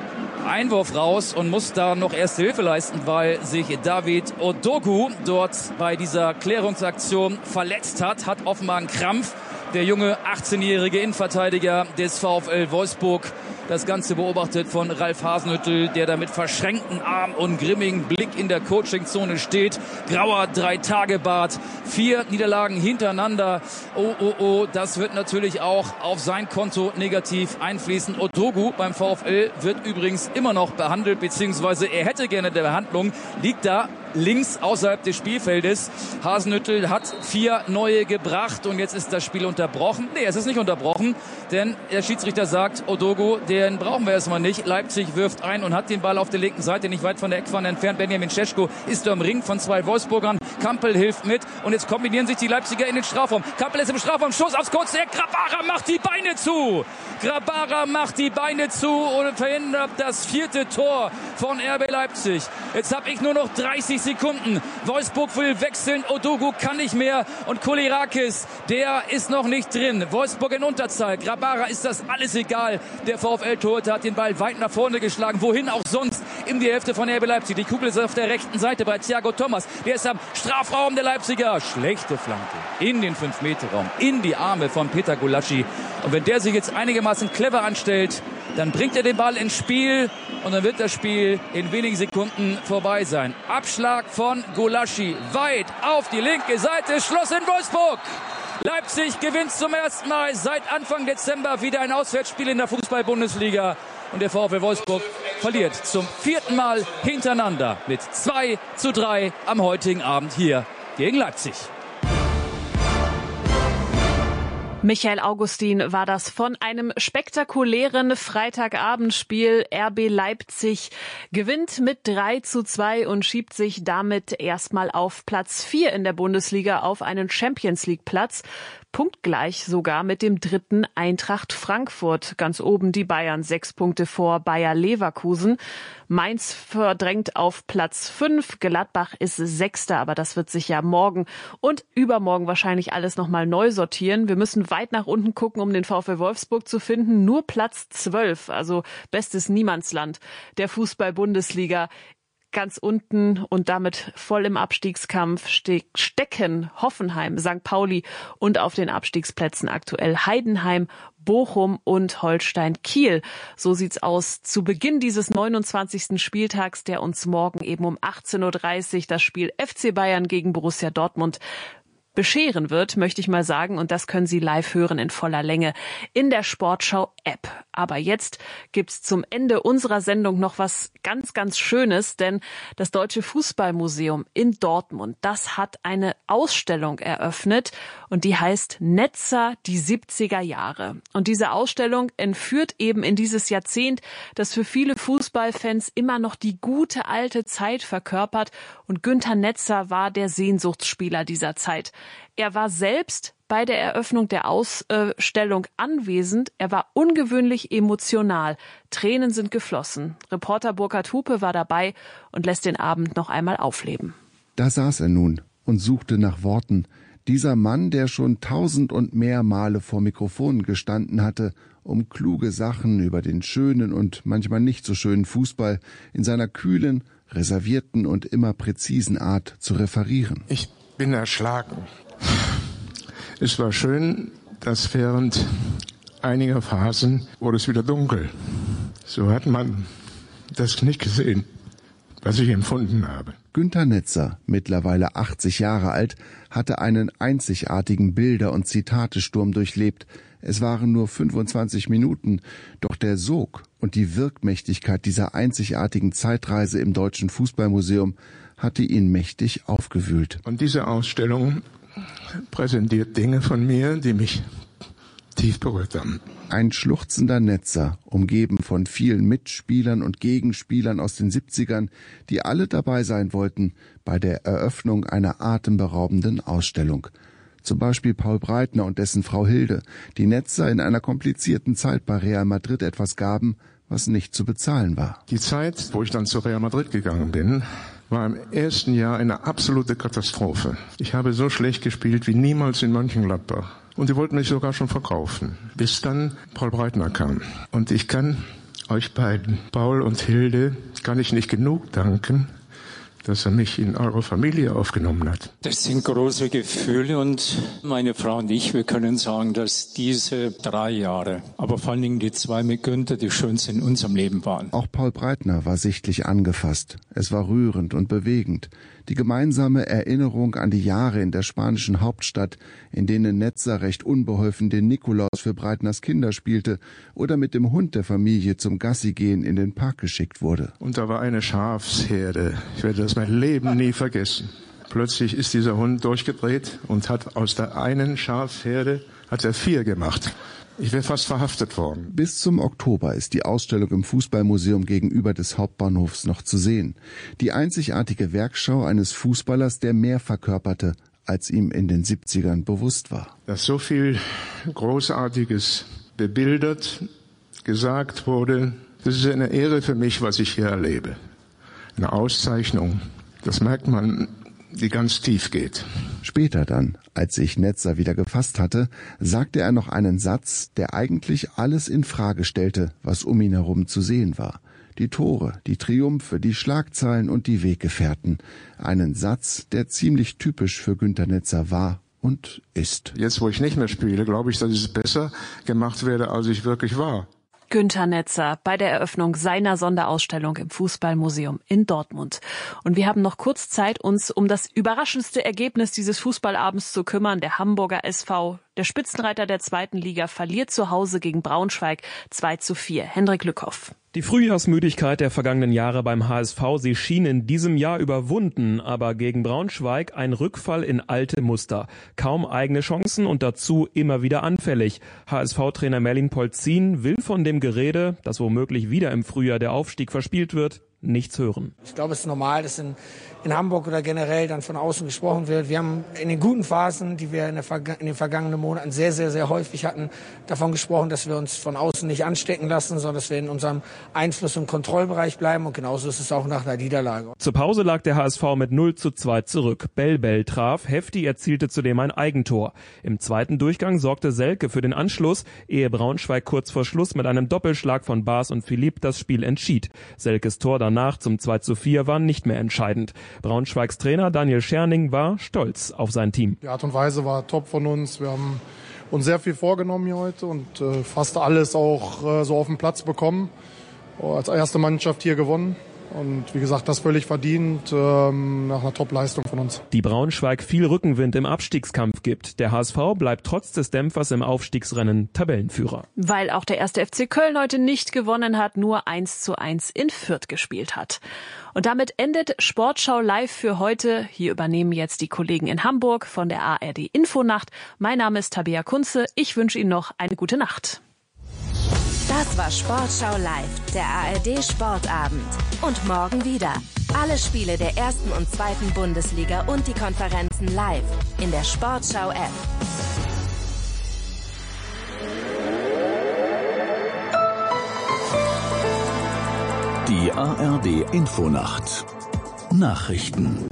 Einwurf raus und muss da noch erste Hilfe leisten, weil sich David Odogwu dort bei dieser Klärungsaktion verletzt hat, hat offenbar einen Krampf. Der junge achtzehnjährige Innenverteidiger des VfL Wolfsburg. Das Ganze beobachtet von Ralf Hasenhüttl, der da mit verschränkten Armen und grimmigem Blick in der Coachingzone steht. Grauer Drei-Tage-Bart, vier Niederlagen hintereinander. Oh, oh, oh, das wird natürlich auch auf sein Konto negativ einfließen. Odogwu beim VfL wird übrigens immer noch behandelt, beziehungsweise er hätte gerne eine Behandlung, liegt da links außerhalb des Spielfeldes. Hasenhüttl hat vier neue gebracht und jetzt ist das Spiel unterbrochen. Nee, es ist nicht unterbrochen, denn der Schiedsrichter sagt, Odogwu, den brauchen wir erstmal nicht. Leipzig wirft ein und hat den Ball auf der linken Seite, nicht weit von der Eckfahne entfernt. Benjamin Czesko ist am Ring von zwei Wolfsburgern. Kampel hilft mit und jetzt kombinieren sich die Leipziger in den Strafraum. Kampel ist im Strafraum, Schuss aufs kurze Eck. Grabara macht die Beine zu. Grabara macht die Beine zu und verhindert das vierte Tor von R B Leipzig. Jetzt habe ich nur noch dreißig Sekunden. Wolfsburg will wechseln, Odogwu kann nicht mehr und Kolerakis, der ist noch nicht drin. Wolfsburg in Unterzahl. Grabara ist das alles egal. Der VfL-Torhüter hat den Ball weit nach vorne geschlagen. Wohin auch sonst in die Hälfte von R B Leipzig. Die Kugel ist auf der rechten Seite bei Thiago Thomas. Der ist am Strafraum der Leipziger. Schlechte Flanke in den fünf Meter Raum, in die Arme von Peter Gulaschi. Und wenn der sich jetzt einigermaßen clever anstellt, dann bringt er den Ball ins Spiel und dann wird das Spiel in wenigen Sekunden vorbei sein. Abschlag von Gulaschi weit auf die linke Seite. Schluss in Wolfsburg. Leipzig gewinnt zum ersten Mal seit Anfang Dezember wieder ein Auswärtsspiel in der Fußball-Bundesliga. Und der VfL Wolfsburg verliert zum vierten Mal hintereinander mit zwei zu drei am heutigen Abend hier gegen Leipzig. Michael Augustin war das von einem spektakulären Freitagabendspiel. R B Leipzig gewinnt mit drei zu zwei und schiebt sich damit erstmal auf Platz vier in der Bundesliga auf einen Champions-League-Platz. Punktgleich sogar mit dem dritten Eintracht Frankfurt. Ganz oben die Bayern, sechs Punkte vor Bayer Leverkusen. Mainz verdrängt auf Platz fünf. Gladbach ist Sechster, aber das wird sich ja morgen und übermorgen wahrscheinlich alles nochmal neu sortieren. Wir müssen weit nach unten gucken, um den VfL Wolfsburg zu finden. Nur Platz zwölf, also bestes Niemandsland der Fußball-Bundesliga. Ganz unten und damit voll im Abstiegskampf ste- stecken Hoffenheim, Sankt Pauli und auf den Abstiegsplätzen aktuell Heidenheim, Bochum und Holstein Kiel. So sieht's aus zu Beginn dieses neunundzwanzigsten Spieltags, der uns morgen eben um achtzehn Uhr dreißig das Spiel F C Bayern gegen Borussia Dortmund bescheren wird, möchte ich mal sagen. Und das können Sie live hören in voller Länge in der Sportschau-App. Aber jetzt gibt's zum Ende unserer Sendung noch was ganz, ganz Schönes, denn das Deutsche Fußballmuseum in Dortmund, das hat eine Ausstellung eröffnet und die heißt Netzer, die siebziger Jahre. Und diese Ausstellung entführt eben in dieses Jahrzehnt, das für viele Fußballfans immer noch die gute alte Zeit verkörpert. Und Günther Netzer war der Sehnsuchtsspieler dieser Zeit. Er war selbst bei der Eröffnung der Ausstellung anwesend. Er war ungewöhnlich emotional. Tränen sind geflossen. Reporter Burkhard Hupe war dabei und lässt den Abend noch einmal aufleben. Da saß er nun und suchte nach Worten. Dieser Mann, der schon tausend und mehr Male vor Mikrofonen gestanden hatte, um kluge Sachen über den schönen und manchmal nicht so schönen Fußball in seiner kühlen, reservierten und immer präzisen Art zu referieren. Ich bin erschlagen. Es war schön, dass während einiger Phasen wurde es wieder dunkel. So hat man das nicht gesehen, was ich empfunden habe. Günther Netzer, mittlerweile achtzig Jahre alt, hatte einen einzigartigen Bilder- und Zitatesturm durchlebt. Es waren nur fünfundzwanzig Minuten, doch der Sog und die Wirkmächtigkeit dieser einzigartigen Zeitreise im Deutschen Fußballmuseum hatte ihn mächtig aufgewühlt. Und diese Ausstellung präsentiert Dinge von mir, die mich tief berührt haben. Ein schluchzender Netzer, umgeben von vielen Mitspielern und Gegenspielern aus den siebzigern, die alle dabei sein wollten bei der Eröffnung einer atemberaubenden Ausstellung. Zum Beispiel Paul Breitner und dessen Frau Hilde, die Netzer in einer komplizierten Zeit bei Real Madrid etwas gaben, was nicht zu bezahlen war. Die Zeit, wo ich dann zu Real Madrid gegangen bin, war im ersten Jahr eine absolute Katastrophe. Ich habe so schlecht gespielt wie niemals in Mönchengladbach. Und die wollten mich sogar schon verkaufen, bis dann Paul Breitner kam. Und ich kann euch beiden, Paul und Hilde, kann ich nicht genug danken, dass er mich in eure Familie aufgenommen hat. Das sind große Gefühle und meine Frau und ich, wir können sagen, dass diese drei Jahre, aber vor allen Dingen die zwei mit Günther, die schönsten in unserem Leben waren. Auch Paul Breitner war sichtlich angefasst. Es war rührend und bewegend. Die gemeinsame Erinnerung an die Jahre in der spanischen Hauptstadt, in denen Netzer recht unbeholfen den Nikolaus für Breitners Kinder spielte oder mit dem Hund der Familie zum Gassigehen in den Park geschickt wurde. Und da war eine Schafsherde. Ich werde das mein Leben nie vergessen. Plötzlich ist dieser Hund durchgedreht und hat aus der einen Schafherde hat er vier gemacht. Ich wäre fast verhaftet worden. Bis zum Oktober ist die Ausstellung im Fußballmuseum gegenüber des Hauptbahnhofs noch zu sehen. Die einzigartige Werkschau eines Fußballers, der mehr verkörperte, als ihm in den siebzigern bewusst war. Dass so viel Großartiges bebildert, gesagt wurde, das ist eine Ehre für mich, was ich hier erlebe. Eine Auszeichnung, das merkt man, die ganz tief geht. Später dann, als sich Netzer wieder gefasst hatte, sagte er noch einen Satz, der eigentlich alles in Frage stellte, was um ihn herum zu sehen war. Die Tore, die Triumphe, die Schlagzeilen und die Weggefährten. Einen Satz, der ziemlich typisch für Günther Netzer war und ist. Jetzt, wo ich nicht mehr spiele, glaube ich, dass es besser gemacht werde, als ich wirklich war. Günther Netzer bei der Eröffnung seiner Sonderausstellung im Fußballmuseum in Dortmund. Und wir haben noch kurz Zeit, uns um das überraschendste Ergebnis dieses Fußballabends zu kümmern. Der Hamburger S V, der Spitzenreiter der zweiten Liga, verliert zu Hause gegen Braunschweig zwei zu vier. Hendrik Lückhoff. Die Frühjahrsmüdigkeit der vergangenen Jahre beim H S V, sie schien in diesem Jahr überwunden, aber gegen Braunschweig ein Rückfall in alte Muster. Kaum eigene Chancen und dazu immer wieder anfällig. H S V-Trainer Merlin Polzin will von dem Gerede, dass womöglich wieder im Frühjahr der Aufstieg verspielt wird, nichts hören. Ich glaube, es ist normal, dass in, in Hamburg oder generell dann von außen gesprochen wird. Wir haben in den guten Phasen, die wir in, der, in den vergangenen Monaten sehr, sehr, sehr häufig hatten, davon gesprochen, dass wir uns von außen nicht anstecken lassen, sondern dass wir in unserem Einfluss- und Kontrollbereich bleiben. Und genauso ist es auch nach einer Niederlage. Zur Pause lag der H S V mit null zu zwei zurück. Bell-Bell traf, Hefti erzielte zudem ein Eigentor. Im zweiten Durchgang sorgte Selke für den Anschluss, ehe Braunschweig kurz vor Schluss mit einem Doppelschlag von Baas und Philipp das Spiel entschied. Selkes Tor danach zum zwei zu vier war nicht mehr entscheidend. Braunschweigs Trainer Daniel Scherning war stolz auf sein Team. Die Art und Weise war top von uns. Wir haben uns sehr viel vorgenommen hier heute und äh, fast alles auch äh, so auf den Platz bekommen. Als erste Mannschaft hier gewonnen. Und wie gesagt, das völlig verdient ähm, nach einer Top-Leistung von uns. Die Braunschweig viel Rückenwind im Abstiegskampf gibt. Der H S V bleibt trotz des Dämpfers im Aufstiegsrennen Tabellenführer. Weil auch der erste F C Köln heute nicht gewonnen hat, nur eins zu eins in Fürth gespielt hat. Und damit endet Sportschau live für heute. Hier übernehmen jetzt die Kollegen in Hamburg von der A R D Infonacht. Mein Name ist Tabea Kunze. Ich wünsche Ihnen noch eine gute Nacht. Das war Sportschau live, der A R D Sportabend. Und morgen wieder. Alle Spiele der ersten und zweiten Bundesliga und die Konferenzen live in der Sportschau-App. Die A R D Infonacht. Nachrichten.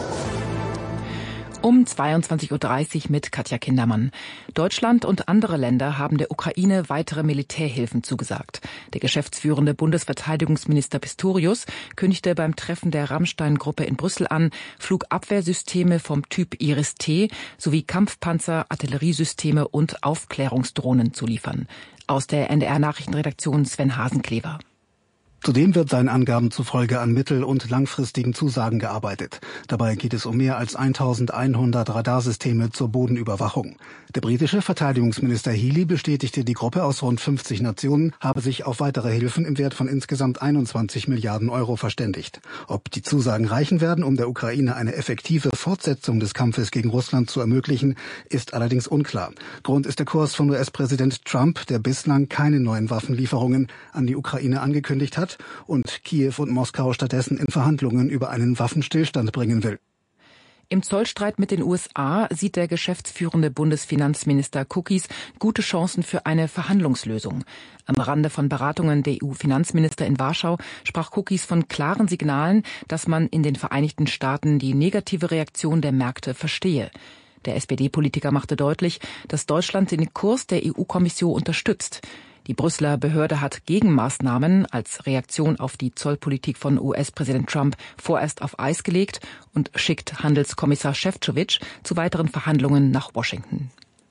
Um zweiundzwanzig Uhr dreißig mit Katja Kindermann. Deutschland und andere Länder haben der Ukraine weitere Militärhilfen zugesagt. Der geschäftsführende Bundesverteidigungsminister Pistorius kündigte beim Treffen der Rammstein-Gruppe in Brüssel an, Flugabwehrsysteme vom Typ Iris-T sowie Kampfpanzer, Artilleriesysteme und Aufklärungsdrohnen zu liefern. Aus der N D R-Nachrichtenredaktion Sven Hasenklever. Zudem wird seinen Angaben zufolge an mittel- und langfristigen Zusagen gearbeitet. Dabei geht es um mehr als eintausendeinhundert Radarsysteme zur Bodenüberwachung. Der britische Verteidigungsminister Healey bestätigte, die Gruppe aus rund fünfzig Nationen habe sich auf weitere Hilfen im Wert von insgesamt einundzwanzig Milliarden Euro verständigt. Ob die Zusagen reichen werden, um der Ukraine eine effektive Fortsetzung des Kampfes gegen Russland zu ermöglichen, ist allerdings unklar. Grund ist der Kurs von U S-Präsident Trump, der bislang keine neuen Waffenlieferungen an die Ukraine angekündigt hat und Kiew und Moskau stattdessen in Verhandlungen über einen Waffenstillstand bringen will. Im Zollstreit mit den U S A sieht der geschäftsführende Bundesfinanzminister Cookies gute Chancen für eine Verhandlungslösung. Am Rande von Beratungen der E U-Finanzminister in Warschau sprach Cookies von klaren Signalen, dass man in den Vereinigten Staaten die negative Reaktion der Märkte verstehe. Der S P D-Politiker machte deutlich, dass Deutschland den Kurs der E U-Kommission unterstützt. Die Brüsseler Behörde hat Gegenmaßnahmen als Reaktion auf die Zollpolitik von U S-Präsident Trump vorerst auf Eis gelegt und schickt Handelskommissar Šefčovič zu weiteren Verhandlungen nach Washington.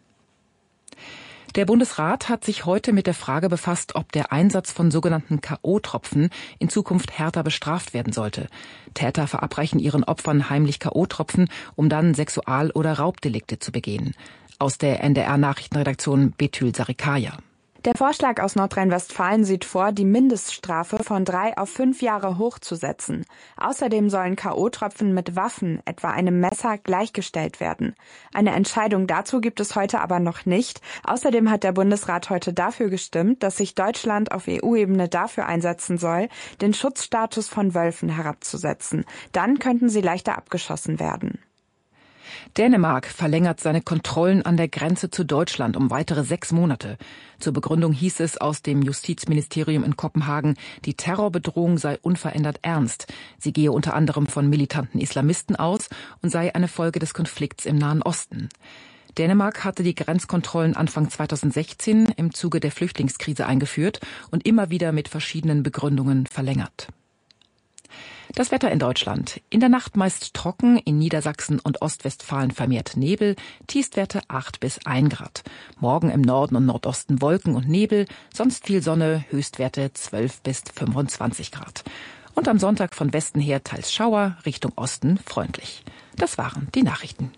Der Bundesrat hat sich heute mit der Frage befasst, ob der Einsatz von sogenannten K O-Tropfen in Zukunft härter bestraft werden sollte. Täter verabreichen ihren Opfern heimlich K O-Tropfen, um dann Sexual- oder Raubdelikte zu begehen. Aus der N D R-Nachrichtenredaktion Betül Sarikaya. Der Vorschlag aus Nordrhein-Westfalen sieht vor, die Mindeststrafe von drei auf fünf Jahre hochzusetzen. Außerdem sollen K O-Tropfen mit Waffen, etwa einem Messer, gleichgestellt werden. Eine Entscheidung dazu gibt es heute aber noch nicht. Außerdem hat der Bundesrat heute dafür gestimmt, dass sich Deutschland auf E U-Ebene dafür einsetzen soll, den Schutzstatus von Wölfen herabzusetzen. Dann könnten sie leichter abgeschossen werden. Dänemark verlängert seine Kontrollen an der Grenze zu Deutschland um weitere sechs Monate. Zur Begründung hieß es aus dem Justizministerium in Kopenhagen, die Terrorbedrohung sei unverändert ernst. Sie gehe unter anderem von militanten Islamisten aus und sei eine Folge des Konflikts im Nahen Osten. Dänemark hatte die Grenzkontrollen Anfang zweitausendsechzehn im Zuge der Flüchtlingskrise eingeführt und immer wieder mit verschiedenen Begründungen verlängert. Das Wetter in Deutschland. In der Nacht meist trocken, in Niedersachsen und Ostwestfalen vermehrt Nebel, Tiefstwerte acht bis ein Grad. Morgen im Norden und Nordosten Wolken und Nebel, sonst viel Sonne, Höchstwerte zwölf bis fünfundzwanzig Grad. Und am Sonntag von Westen her teils Schauer, Richtung Osten freundlich. Das waren die Nachrichten.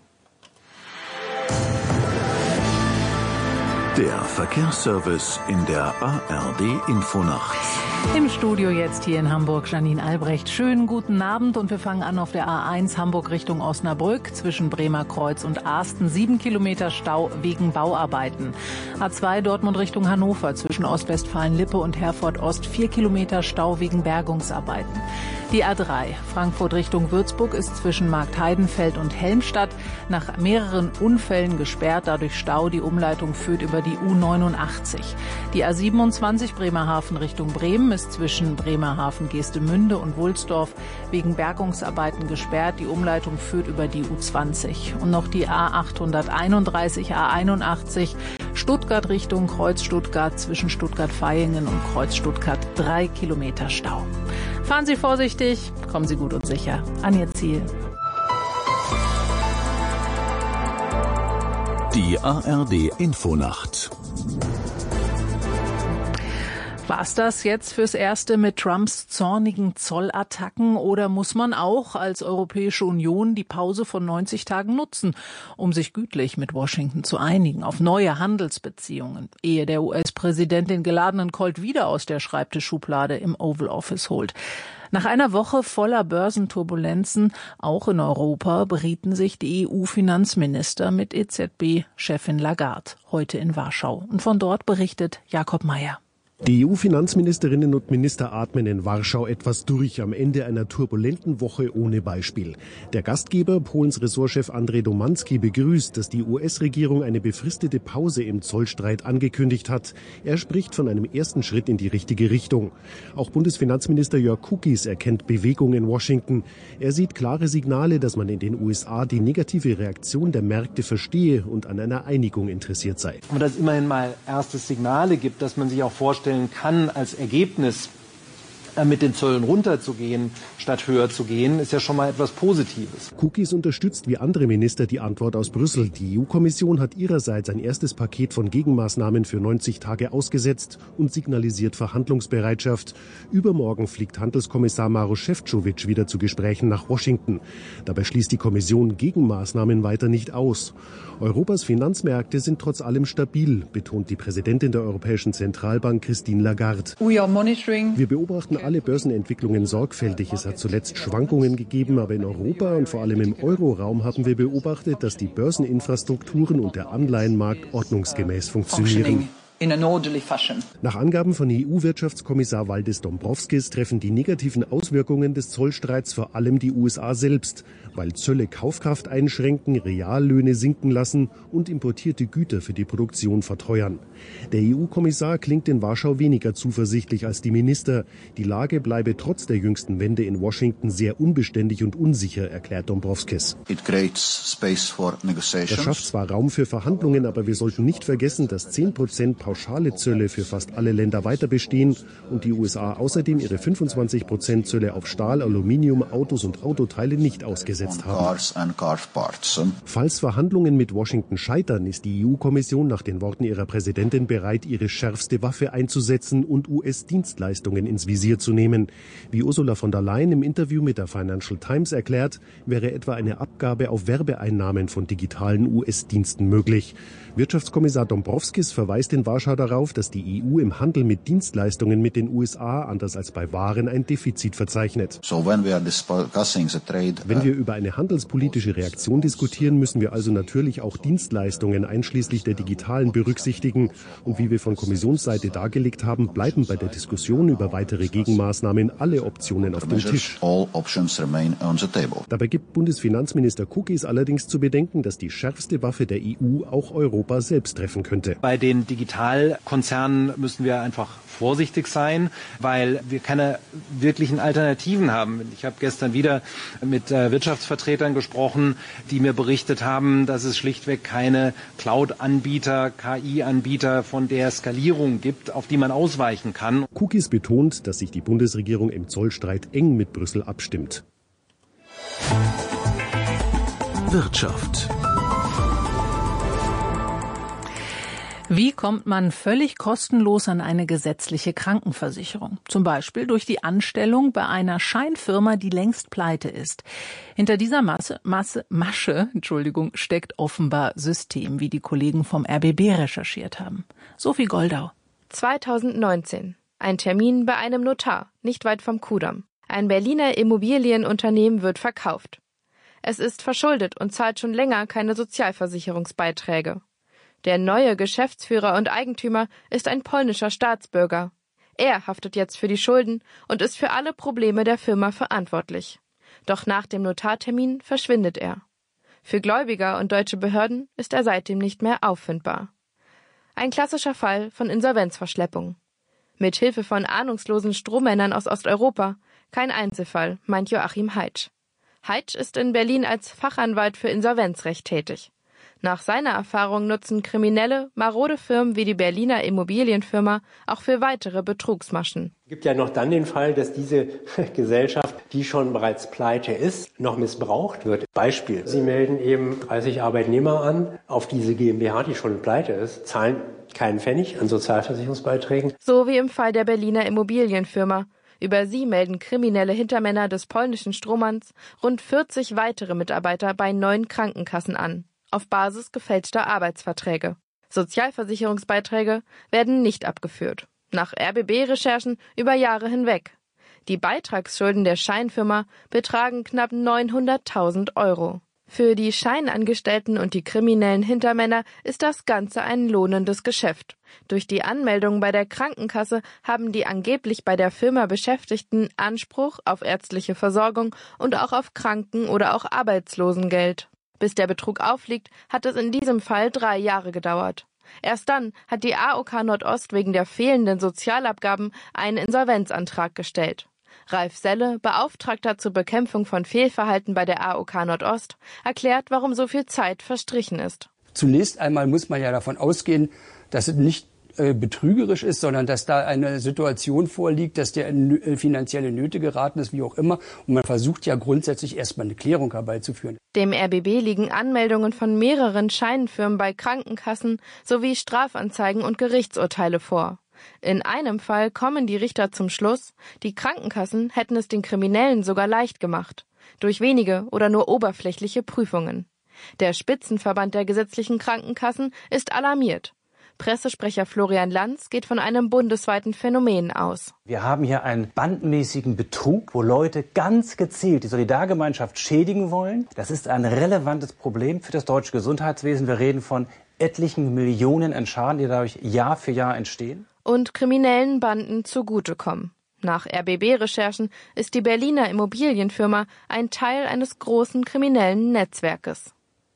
Der Verkehrsservice in der A R D Infonacht. Im Studio jetzt hier in Hamburg Janine Albrecht. Schönen guten Abend und wir fangen an auf der A eins Hamburg Richtung Osnabrück zwischen Bremer Kreuz und Asten. Sieben Kilometer Stau wegen Bauarbeiten. A zwei Dortmund Richtung Hannover zwischen Ostwestfalen-Lippe und Herford-Ost. Vier Kilometer Stau wegen Bergungsarbeiten. Die A drei Frankfurt Richtung Würzburg ist zwischen Marktheidenfeld und Helmstadt nach mehreren Unfällen gesperrt. Dadurch Stau. Die Umleitung führt über die U neunundachtzig. Die A siebenundzwanzig Bremerhaven Richtung Bremen ist zwischen Bremerhaven, Geestemünde und Wulsdorf wegen Bergungsarbeiten gesperrt. Die Umleitung führt über die U zwanzig. Und noch die A achthunderteinunddreißig, A einundachtzig, Stuttgart Richtung Kreuz Stuttgart zwischen Stuttgart-Vaihingen und Kreuz Stuttgart. Drei Kilometer Stau. Fahren Sie vorsichtig, kommen Sie gut und sicher an Ihr Ziel. Die A R D Infonacht. War's das jetzt fürs Erste mit Trumps zornigen Zollattacken oder muss man auch als Europäische Union die Pause von neunzig Tagen nutzen, um sich gütlich mit Washington zu einigen auf neue Handelsbeziehungen, ehe der U S-Präsident den geladenen Colt wieder aus der Schreibtischschublade im Oval Office holt? Nach einer Woche voller Börsenturbulenzen, auch in Europa, berieten sich die E U-Finanzminister mit E Z B-Chefin Lagarde heute in Warschau. Und von dort berichtet Jakob Mayer. Die E U-Finanzministerinnen und Minister atmen in Warschau etwas durch am Ende einer turbulenten Woche ohne Beispiel. Der Gastgeber, Polens Ressortchef Andrzej Domanski, begrüßt, dass die U S-Regierung eine befristete Pause im Zollstreit angekündigt hat. Er spricht von einem ersten Schritt in die richtige Richtung. Auch Bundesfinanzminister Jörg Kukies erkennt Bewegung in Washington. Er sieht klare Signale, dass man in den U S A die negative Reaktion der Märkte verstehe und an einer Einigung interessiert sei. Aber dass es immerhin mal erste Signale gibt, dass man sich auch vorstellen kann, als Ergebnis mit den Zöllen runterzugehen, statt höher zu gehen, ist ja schon mal etwas Positives. Kukies unterstützt wie andere Minister die Antwort aus Brüssel. Die E U-Kommission hat ihrerseits ein erstes Paket von Gegenmaßnahmen für neunzig Tage ausgesetzt und signalisiert Verhandlungsbereitschaft. Übermorgen fliegt Handelskommissar Maroš Šefčovič wieder zu Gesprächen nach Washington. Dabei schließt die Kommission Gegenmaßnahmen weiter nicht aus. Europas Finanzmärkte sind trotz allem stabil, betont die Präsidentin der Europäischen Zentralbank Christine Lagarde. Wir beobachten alle Börsenentwicklungen sorgfältig. Es hat zuletzt Schwankungen gegeben, aber in Europa und vor allem im Euroraum haben wir beobachtet, dass die Börseninfrastrukturen und der Anleihenmarkt ordnungsgemäß funktionieren. Nach Angaben von E U-Wirtschaftskommissar Valdis Dombrovskis treffen die negativen Auswirkungen des Zollstreits vor allem die U S A selbst, weil Zölle Kaufkraft einschränken, Reallöhne sinken lassen und importierte Güter für die Produktion verteuern. Der E U-Kommissar klingt in Warschau weniger zuversichtlich als die Minister. Die Lage bleibe trotz der jüngsten Wende in Washington sehr unbeständig und unsicher, erklärt Dombrovskis. Er schafft zwar Raum für Verhandlungen, aber wir sollten nicht vergessen, dass zehn Prozent pauschale Zölle für fast alle Länder weiter bestehen und die U S A außerdem ihre fünfundzwanzig Prozent Zölle auf Stahl, Aluminium, Autos und Autoteile nicht ausgesetzt haben. Falls Verhandlungen mit Washington scheitern, ist die E U-Kommission nach den Worten ihrer Präsidentin bereit, ihre schärfste Waffe einzusetzen und U S-Dienstleistungen ins Visier zu nehmen. Wie Ursula von der Leyen im Interview mit der Financial Times erklärt, wäre etwa eine Abgabe auf Werbeeinnahmen von digitalen U S-Diensten möglich. Wirtschaftskommissar Dombrovskis verweist in Warschau darauf, dass die E U im Handel mit Dienstleistungen mit den U S A, anders als bei Waren, ein Defizit verzeichnet. Wenn wir über eine handelspolitische Reaktion diskutieren, müssen wir also natürlich auch Dienstleistungen einschließlich der digitalen berücksichtigen. Und wie wir von Kommissionsseite dargelegt haben, bleiben bei der Diskussion über weitere Gegenmaßnahmen alle Optionen auf dem Tisch. Dabei gibt Bundesfinanzminister Kukies allerdings zu bedenken, dass die schärfste Waffe der E U auch Europa selbst treffen könnte. Bei den Digitalkonzernen müssen wir einfach vorsichtig sein, weil wir keine wirklichen Alternativen haben. Ich habe gestern wieder mit äh, Wirtschaftsvertretern gesprochen, die mir berichtet haben, dass es schlichtweg keine Cloud-Anbieter, K I-Anbieter von der Skalierung gibt, auf die man ausweichen kann. Kukies betont, dass sich die Bundesregierung im Zollstreit eng mit Brüssel abstimmt. Wirtschaft. Wie kommt man völlig kostenlos an eine gesetzliche Krankenversicherung? Zum Beispiel durch die Anstellung bei einer Scheinfirma, die längst pleite ist. Hinter dieser Masse, Masse, Masche Entschuldigung, steckt offenbar System, wie die Kollegen vom R B B recherchiert haben. Sophie Goldau. zweitausendneunzehn. Ein Termin bei einem Notar, nicht weit vom Kudamm. Ein Berliner Immobilienunternehmen wird verkauft. Es ist verschuldet und zahlt schon länger keine Sozialversicherungsbeiträge. Der neue Geschäftsführer und Eigentümer ist ein polnischer Staatsbürger. Er haftet jetzt für die Schulden und ist für alle Probleme der Firma verantwortlich. Doch nach dem Notartermin verschwindet er. Für Gläubiger und deutsche Behörden ist er seitdem nicht mehr auffindbar. Ein klassischer Fall von Insolvenzverschleppung. Mit Hilfe von ahnungslosen Strohmännern aus Osteuropa, kein Einzelfall, meint Joachim Heitsch. Heitsch ist in Berlin als Fachanwalt für Insolvenzrecht tätig. Nach seiner Erfahrung nutzen Kriminelle marode Firmen wie die Berliner Immobilienfirma auch für weitere Betrugsmaschen. Es gibt ja noch dann den Fall, dass diese Gesellschaft, die schon bereits pleite ist, noch missbraucht wird. Beispiel, Sie melden eben dreißig Arbeitnehmer an auf diese GmbH, die schon pleite ist, zahlen keinen Pfennig an Sozialversicherungsbeiträgen. So wie im Fall der Berliner Immobilienfirma. Über sie melden kriminelle Hintermänner des polnischen Strohmanns rund vierzig weitere Mitarbeiter bei neun Krankenkassen an, auf Basis gefälschter Arbeitsverträge. Sozialversicherungsbeiträge werden nicht abgeführt. Nach R B B-Recherchen über Jahre hinweg. Die Beitragsschulden der Scheinfirma betragen knapp neunhunderttausend Euro. Für die Scheinangestellten und die kriminellen Hintermänner ist das Ganze ein lohnendes Geschäft. Durch die Anmeldung bei der Krankenkasse haben die angeblich bei der Firma Beschäftigten Anspruch auf ärztliche Versorgung und auch auf Kranken- oder auch Arbeitslosengeld. Bis der Betrug aufliegt, hat es in diesem Fall drei Jahre gedauert. Erst dann hat die A O K Nordost wegen der fehlenden Sozialabgaben einen Insolvenzantrag gestellt. Ralf Selle, Beauftragter zur Bekämpfung von Fehlverhalten bei der A O K Nordost, erklärt, warum so viel Zeit verstrichen ist. Zunächst einmal muss man ja davon ausgehen, dass es nicht äh, betrügerisch ist, sondern dass da eine Situation vorliegt, dass der in äh, finanzielle Nöte geraten ist, wie auch immer. Und man versucht ja grundsätzlich erstmal eine Klärung herbeizuführen. Dem R B B liegen Anmeldungen von mehreren Scheinfirmen bei Krankenkassen sowie Strafanzeigen und Gerichtsurteile vor. In einem Fall kommen die Richter zum Schluss, die Krankenkassen hätten es den Kriminellen sogar leicht gemacht, durch wenige oder nur oberflächliche Prüfungen. Der Spitzenverband der gesetzlichen Krankenkassen ist alarmiert. Pressesprecher Florian Lanz geht von einem bundesweiten Phänomen aus. Wir haben hier einen bandmäßigen Betrug, wo Leute ganz gezielt die Solidargemeinschaft schädigen wollen. Das ist ein relevantes Problem für das deutsche Gesundheitswesen. Wir reden von etlichen Millionen an Schaden, die dadurch Jahr für Jahr entstehen. Und kriminellen Banden zugutekommen. Nach R B B-Recherchen ist die Berliner Immobilienfirma ein Teil eines großen kriminellen Netzwerkes.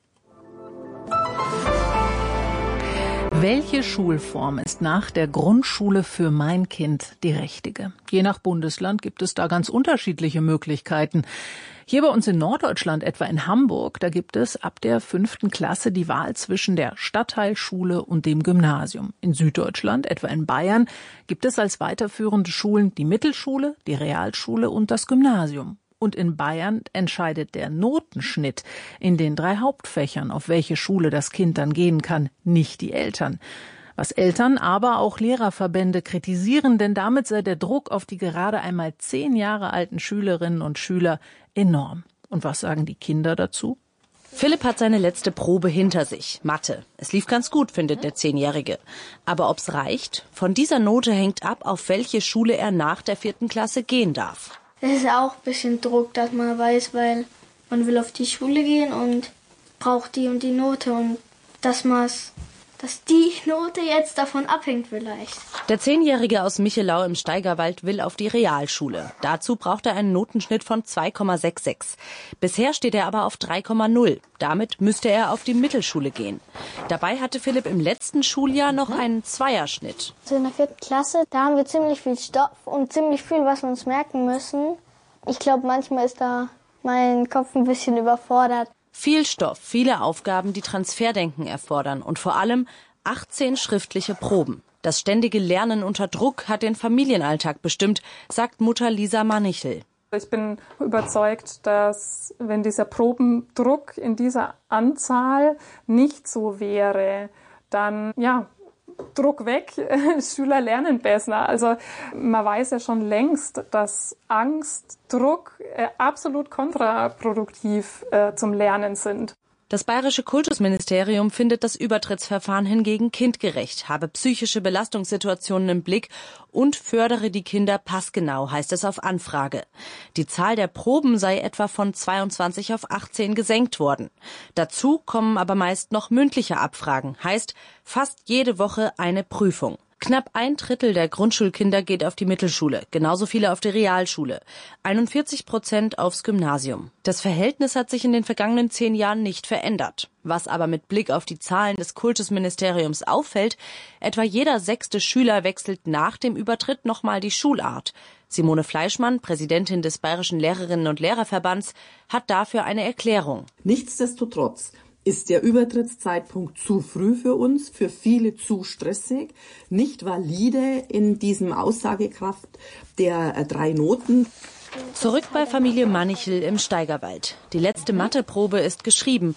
Welche Schulform ist nach der Grundschule für mein Kind die richtige? Je nach Bundesland gibt es da ganz unterschiedliche Möglichkeiten. Hier bei uns in Norddeutschland, etwa in Hamburg, da gibt es ab der fünften Klasse die Wahl zwischen der Stadtteilschule und dem Gymnasium. In Süddeutschland, etwa in Bayern, gibt es als weiterführende Schulen die Mittelschule, die Realschule und das Gymnasium. Und in Bayern entscheidet der Notenschnitt in den drei Hauptfächern, auf welche Schule das Kind dann gehen kann, nicht die Eltern. Was Eltern, aber auch Lehrerverbände kritisieren, denn damit sei der Druck auf die gerade einmal zehn Jahre alten Schülerinnen und Schüler enorm. Und was sagen die Kinder dazu? Philipp hat seine letzte Probe hinter sich, Mathe. Es lief ganz gut, findet der Zehnjährige. Aber ob's reicht? Von dieser Note hängt ab, auf welche Schule er nach der vierten Klasse gehen darf. Es ist auch ein bisschen Druck, dass man weiß, weil man will auf die Schule gehen und braucht die und die Note und dass man's, dass die Note jetzt davon abhängt vielleicht. Der Zehnjährige aus Michelau im Steigerwald will auf die Realschule. Dazu braucht er einen Notenschnitt von zwei Komma sechsundsechzig. Bisher steht er aber auf drei Komma null. Damit müsste er auf die Mittelschule gehen. Dabei hatte Philipp im letzten Schuljahr noch einen Zweierschnitt. Also in der vierten Klasse, da haben wir ziemlich viel Stoff und ziemlich viel, was wir uns merken müssen. Ich glaube, manchmal ist da mein Kopf ein bisschen überfordert. Viel Stoff, viele Aufgaben, die Transferdenken erfordern und vor allem achtzehn schriftliche Proben. Das ständige Lernen unter Druck hat den Familienalltag bestimmt, sagt Mutter Lisa Manichel. Ich bin überzeugt, dass wenn dieser Probendruck in dieser Anzahl nicht so wäre, dann ja, Druck weg, Schüler lernen besser. Also man weiß ja schon längst, dass Angst, Druck äh, absolut kontraproduktiv äh, zum Lernen sind. Das bayerische Kultusministerium findet das Übertrittsverfahren hingegen kindgerecht, habe psychische Belastungssituationen im Blick und fördere die Kinder passgenau, heißt es auf Anfrage. Die Zahl der Proben sei etwa von zweiundzwanzig auf achtzehn gesenkt worden. Dazu kommen aber meist noch mündliche Abfragen, heißt fast jede Woche eine Prüfung. Knapp ein Drittel der Grundschulkinder geht auf die Mittelschule, genauso viele auf die Realschule, einundvierzig Prozent aufs Gymnasium. Das Verhältnis hat sich in den vergangenen zehn Jahren nicht verändert. Was aber mit Blick auf die Zahlen des Kultusministeriums auffällt, etwa jeder sechste Schüler wechselt nach dem Übertritt nochmal die Schulart. Simone Fleischmann, Präsidentin des Bayerischen Lehrerinnen- und Lehrerverbands, hat dafür eine Erklärung. Nichtsdestotrotz ist der Übertrittszeitpunkt zu früh für uns, für viele zu stressig, nicht valide in diesem Aussagekraft der äh, drei Noten. Zurück bei Familie Manichel im Steigerwald. Die letzte Matheprobe ist geschrieben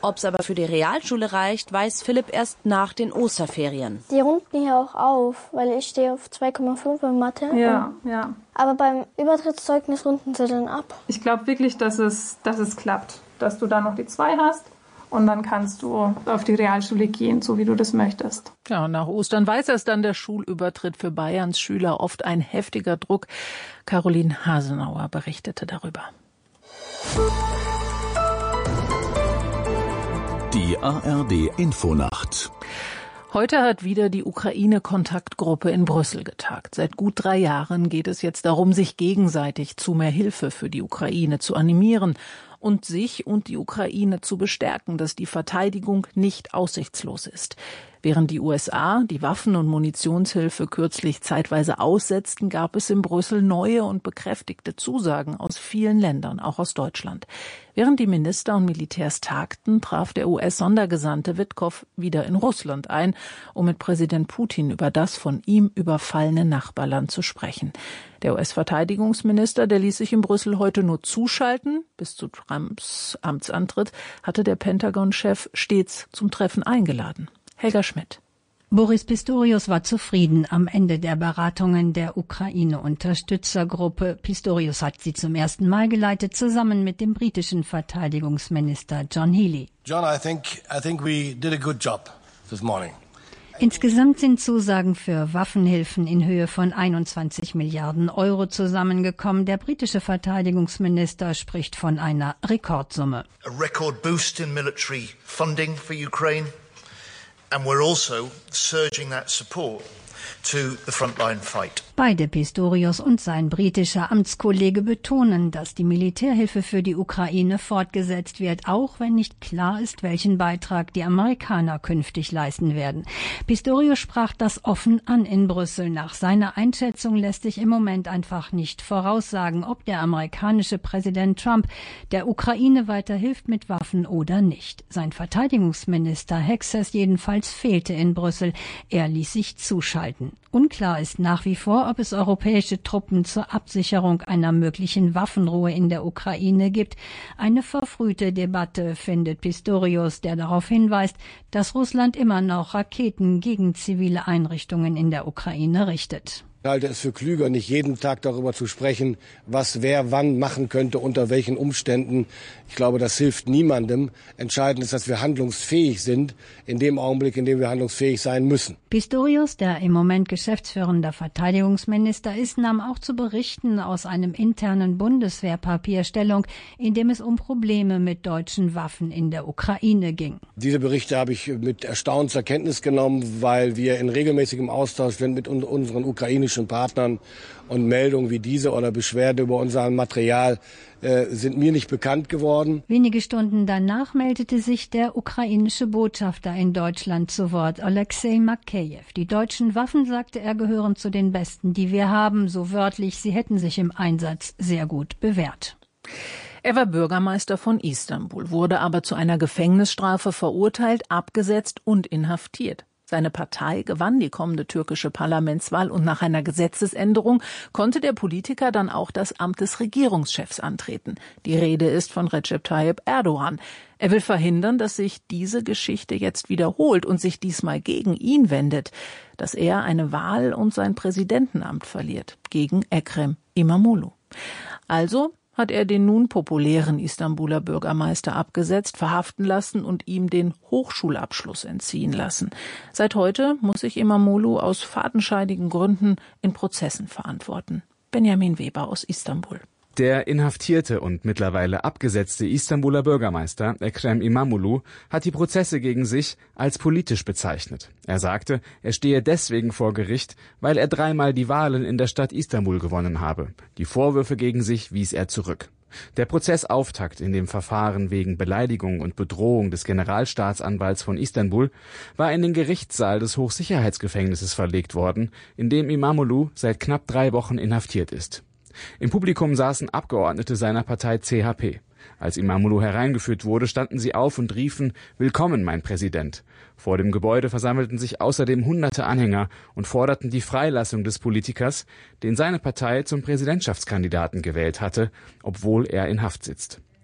Ob's aber für die Realschule reicht, weiß Philipp erst nach den Osterferien. Die runden hier auch auf, weil ich stehe auf zwei Komma fünf in Mathe. Ja, ja. Aber beim Übertrittszeugnis runden sie dann ab. Ich glaube wirklich, dass es, dass es klappt, dass du da noch die zwei hast. Und dann kannst du auf die Realschule gehen, so wie du das möchtest. Ja, nach Ostern weiß erst dann der Schulübertritt für Bayerns Schüler. Oft ein heftiger Druck. Caroline Hasenauer berichtete darüber. Die A R D-Infonacht. Heute hat wieder die Ukraine-Kontaktgruppe in Brüssel getagt. Seit gut drei Jahren geht es jetzt darum, sich gegenseitig zu mehr Hilfe für die Ukraine zu animieren und sich und die Ukraine zu bestärken, dass die Verteidigung nicht aussichtslos ist. Während die U S A die Waffen- und Munitionshilfe kürzlich zeitweise aussetzten, gab es in Brüssel neue und bekräftigte Zusagen aus vielen Ländern, auch aus Deutschland. Während die Minister und Militärs tagten, traf der U S-Sondergesandte Witkow wieder in Russland ein, um mit Präsident Putin über das von ihm überfallene Nachbarland zu sprechen. Der U S-Verteidigungsminister, der ließ sich in Brüssel heute nur zuschalten. Bis zu Trumps Amtsantritt hatte der Pentagon-Chef stets zum Treffen eingeladen. Helga Schmidt. Boris Pistorius war zufrieden am Ende der Beratungen der Ukraine-Unterstützergruppe. Pistorius hat sie zum ersten Mal geleitet, zusammen mit dem britischen Verteidigungsminister John Healey. John, I think, I think we did a good job this morning. Insgesamt sind Zusagen für Waffenhilfen in Höhe von einundzwanzig Milliarden Euro zusammengekommen. Der britische Verteidigungsminister spricht von einer Rekordsumme. A record boost in military funding for Ukraine. And we're also surging that support to the frontline fight. Beide Pistorius und sein britischer Amtskollege betonen, dass die Militärhilfe für die Ukraine fortgesetzt wird, auch wenn nicht klar ist, welchen Beitrag die Amerikaner künftig leisten werden. Pistorius sprach das offen an in Brüssel. Nach seiner Einschätzung lässt sich im Moment einfach nicht voraussagen, ob der amerikanische Präsident Trump der Ukraine weiterhilft mit Waffen oder nicht. Sein Verteidigungsminister Hexes jedenfalls fehlte in Brüssel. Er ließ sich zuschalten. Unklar ist nach wie vor, ob es europäische Truppen zur Absicherung einer möglichen Waffenruhe in der Ukraine gibt. Eine verfrühte Debatte, findet Pistorius, der darauf hinweist, dass Russland immer noch Raketen gegen zivile Einrichtungen in der Ukraine richtet. Ich halte es für klüger, nicht jeden Tag darüber zu sprechen, was wer wann machen könnte, unter welchen Umständen. Ich glaube, das hilft niemandem. Entscheidend ist, dass wir handlungsfähig sind, in dem Augenblick, in dem wir handlungsfähig sein müssen. Pistorius, der im Moment geschäftsführender Verteidigungsminister ist, nahm auch zu berichten aus einem internen Bundeswehrpapier Stellung, in dem es um Probleme mit deutschen Waffen in der Ukraine ging. Diese Berichte habe ich mit Erstaunen zur Kenntnis genommen, weil wir in regelmäßigem Austausch sind mit unseren ukrainischen Partnern, und Meldungen wie diese oder Beschwerde über unser Material äh, sind mir nicht bekannt geworden. Wenige Stunden danach meldete sich der ukrainische Botschafter in Deutschland zu Wort, Alexei Makeyev. Die deutschen Waffen, sagte er, gehören zu den besten, die wir haben, so wörtlich, sie hätten sich im Einsatz sehr gut bewährt. Er war Bürgermeister von Istanbul, wurde aber zu einer Gefängnisstrafe verurteilt, abgesetzt und inhaftiert. Seine Partei gewann die kommende türkische Parlamentswahl und nach einer Gesetzesänderung konnte der Politiker dann auch das Amt des Regierungschefs antreten. Die Rede ist von Recep Tayyip Erdogan. Er will verhindern, dass sich diese Geschichte jetzt wiederholt und sich diesmal gegen ihn wendet, dass er eine Wahl und sein Präsidentenamt verliert, gegen Ekrem İmamoğlu. Also hat er den nun populären Istanbuler Bürgermeister abgesetzt, verhaften lassen und ihm den Hochschulabschluss entziehen lassen. Seit heute muss sich İmamoğlu aus fadenscheidigen Gründen in Prozessen verantworten. Benjamin Weber aus Istanbul. Der inhaftierte und mittlerweile abgesetzte Istanbuler Bürgermeister Ekrem İmamoğlu hat die Prozesse gegen sich als politisch bezeichnet. Er sagte, er stehe deswegen vor Gericht, weil er dreimal die Wahlen in der Stadt Istanbul gewonnen habe. Die Vorwürfe gegen sich wies er zurück. Der Prozessauftakt in dem Verfahren wegen Beleidigung und Bedrohung des Generalstaatsanwalts von Istanbul war in den Gerichtssaal des Hochsicherheitsgefängnisses verlegt worden, in dem İmamoğlu seit knapp drei Wochen inhaftiert ist. Im Publikum saßen Abgeordnete seiner Partei C H P. Als İmamoğlu hereingeführt wurde, standen sie auf und riefen: »Willkommen, mein Präsident!« Vor dem Gebäude versammelten sich außerdem hunderte Anhänger und forderten die Freilassung des Politikers, den seine Partei zum Präsidentschaftskandidaten gewählt hatte, obwohl er in Haft sitzt.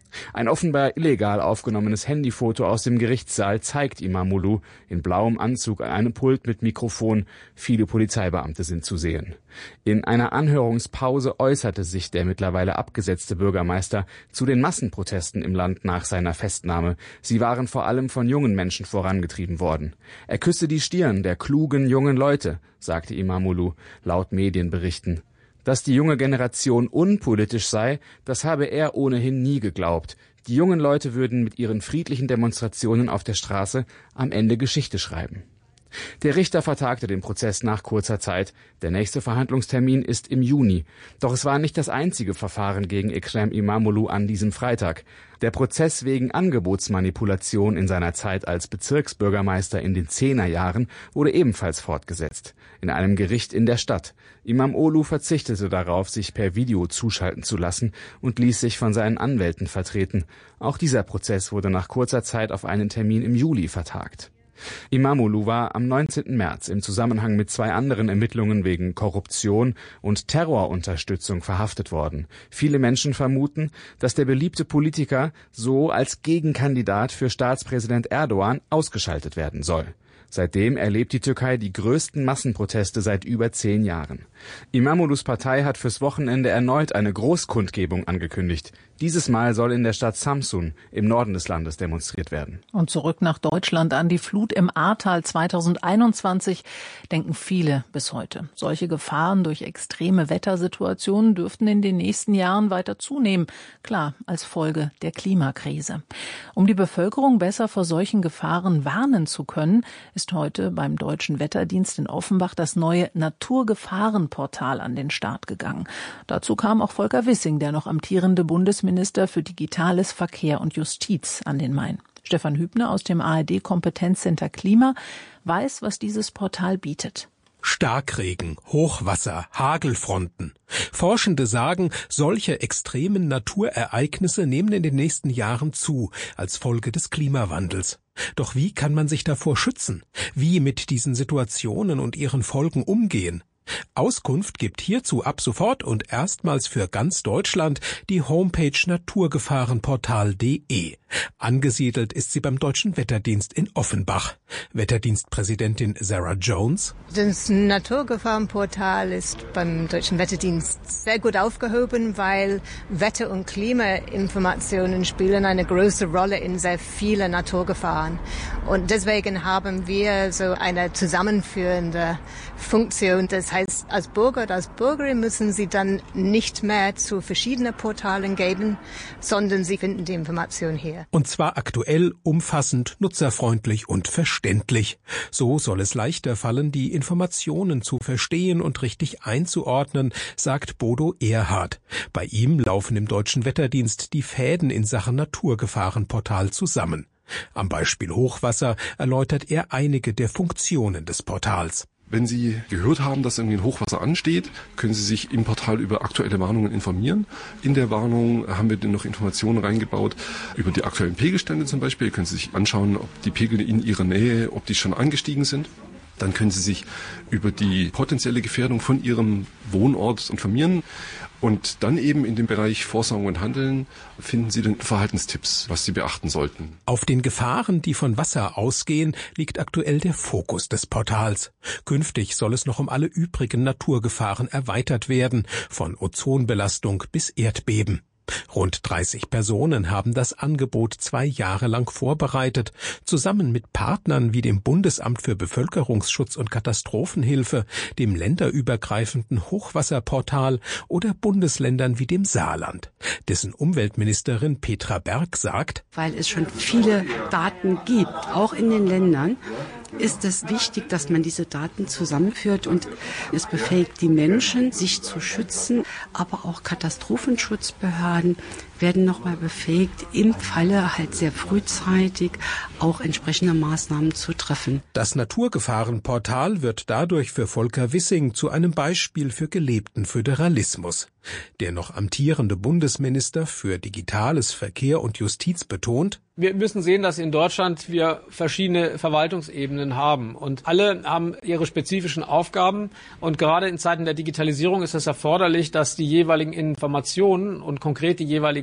Ein offenbar illegal aufgenommenes Handyfoto aus dem Gerichtssaal zeigt Imamoglu in blauem Anzug an einem Pult mit Mikrofon. Viele Polizeibeamte sind zu sehen. In einer Anhörungspause äußerte sich der mittlerweile abgesetzte Bürgermeister zu den Massenprotesten im Land nach seiner Festnahme. Sie waren vor allem von jungen Menschen vorangetrieben worden. Er küsse die Stirn der klugen jungen Leute, sagte Imamoglu laut Medienberichten. Dass die junge Generation unpolitisch sei, das habe er ohnehin nie geglaubt. Die jungen Leute würden mit ihren friedlichen Demonstrationen auf der Straße am Ende Geschichte schreiben. Der Richter vertagte den Prozess nach kurzer Zeit. Der nächste Verhandlungstermin ist im Juni. Doch es war nicht das einzige Verfahren gegen Ekrem Imamoglu an diesem Freitag. Der Prozess wegen Angebotsmanipulation in seiner Zeit als Bezirksbürgermeister in den Zehnerjahren wurde ebenfalls fortgesetzt. In einem Gericht in der Stadt. Imamoglu verzichtete darauf, sich per Video zuschalten zu lassen und ließ sich von seinen Anwälten vertreten. Auch dieser Prozess wurde nach kurzer Zeit auf einen Termin im Juli vertagt. Imamoglu war am neunzehnten März im Zusammenhang mit zwei anderen Ermittlungen wegen Korruption und Terrorunterstützung verhaftet worden. Viele Menschen vermuten, dass der beliebte Politiker so als Gegenkandidat für Staatspräsident Erdogan ausgeschaltet werden soll. Seitdem erlebt die Türkei die größten Massenproteste seit über zehn Jahren. Imamoglus Partei hat fürs Wochenende erneut eine Großkundgebung angekündigt. Dieses Mal soll in der Stadt Samsun im Norden des Landes demonstriert werden. Und zurück nach Deutschland an die Flut im Ahrtal zweitausendeinundzwanzig denken viele bis heute. Solche Gefahren durch extreme Wettersituationen dürften in den nächsten Jahren weiter zunehmen. Klar, als Folge der Klimakrise. Um die Bevölkerung besser vor solchen Gefahren warnen zu können, ist heute beim Deutschen Wetterdienst in Offenbach das neue Naturgefahrenportal an den Start gegangen. Dazu kam auch Volker Wissing, der noch amtierende Bundesminister Minister für Digitales, Verkehr und Justiz, an den Main. Stefan Hübner aus dem A R D-Kompetenzcenter Klima weiß, was dieses Portal bietet. Starkregen, Hochwasser, Hagelfronten. Forschende sagen, solche extremen Naturereignisse nehmen in den nächsten Jahren zu, als Folge des Klimawandels. Doch wie kann man sich davor schützen? Wie mit diesen Situationen und ihren Folgen umgehen? Auskunft gibt hierzu ab sofort und erstmals für ganz Deutschland die Homepage naturgefahrenportal punkt de. Angesiedelt ist sie beim Deutschen Wetterdienst in Offenbach. Wetterdienstpräsidentin Sarah Jones. Das Naturgefahrenportal ist beim Deutschen Wetterdienst sehr gut aufgehoben, weil Wetter- und Klimainformationen spielen eine große Rolle in sehr vielen Naturgefahren. Und deswegen haben wir so eine zusammenführende Funktion. Das heißt, als Bürger oder als Bürgerin müssen Sie dann nicht mehr zu verschiedenen Portalen gehen, sondern Sie finden die Information hier. Und zwar aktuell, umfassend, nutzerfreundlich und verständlich. So soll es leichter fallen, die Informationen zu verstehen und richtig einzuordnen, sagt Bodo Erhard. Bei ihm laufen im Deutschen Wetterdienst die Fäden in Sachen Naturgefahrenportal zusammen. Am Beispiel Hochwasser erläutert er einige der Funktionen des Portals. Wenn Sie gehört haben, dass irgendwie ein Hochwasser ansteht, können Sie sich im Portal über aktuelle Warnungen informieren. In der Warnung haben wir dann noch Informationen reingebaut über die aktuellen Pegelstände zum Beispiel. Können Sie sich anschauen, ob die Pegel in Ihrer Nähe, ob die schon angestiegen sind. Dann können Sie sich über die potenzielle Gefährdung von Ihrem Wohnort informieren. Und dann eben in dem Bereich Vorsorgen und Handeln finden Sie dann Verhaltenstipps, was Sie beachten sollten. Auf den Gefahren, die von Wasser ausgehen, liegt aktuell der Fokus des Portals. Künftig soll es noch um alle übrigen Naturgefahren erweitert werden, von Ozonbelastung bis Erdbeben. Rund dreißig Personen haben das Angebot zwei Jahre lang vorbereitet, zusammen mit Partnern wie dem Bundesamt für Bevölkerungsschutz und Katastrophenhilfe, dem länderübergreifenden Hochwasserportal oder Bundesländern wie dem Saarland. Dessen Umweltministerin Petra Berg sagt, weil es schon viele Daten gibt, auch in den Ländern, ist es wichtig, dass man diese Daten zusammenführt und es befähigt die Menschen, sich zu schützen, aber auch Katastrophenschutzbehörden werden nochmal befähigt, im Falle halt sehr frühzeitig auch entsprechende Maßnahmen zu treffen. Das Naturgefahrenportal wird dadurch für Volker Wissing zu einem Beispiel für gelebten Föderalismus. Der noch amtierende Bundesminister für Digitales, Verkehr und Justiz betont, wir müssen sehen, dass in Deutschland wir verschiedene Verwaltungsebenen haben und alle haben ihre spezifischen Aufgaben und gerade in Zeiten der Digitalisierung ist es erforderlich, dass die jeweiligen Informationen und konkret die jeweiligen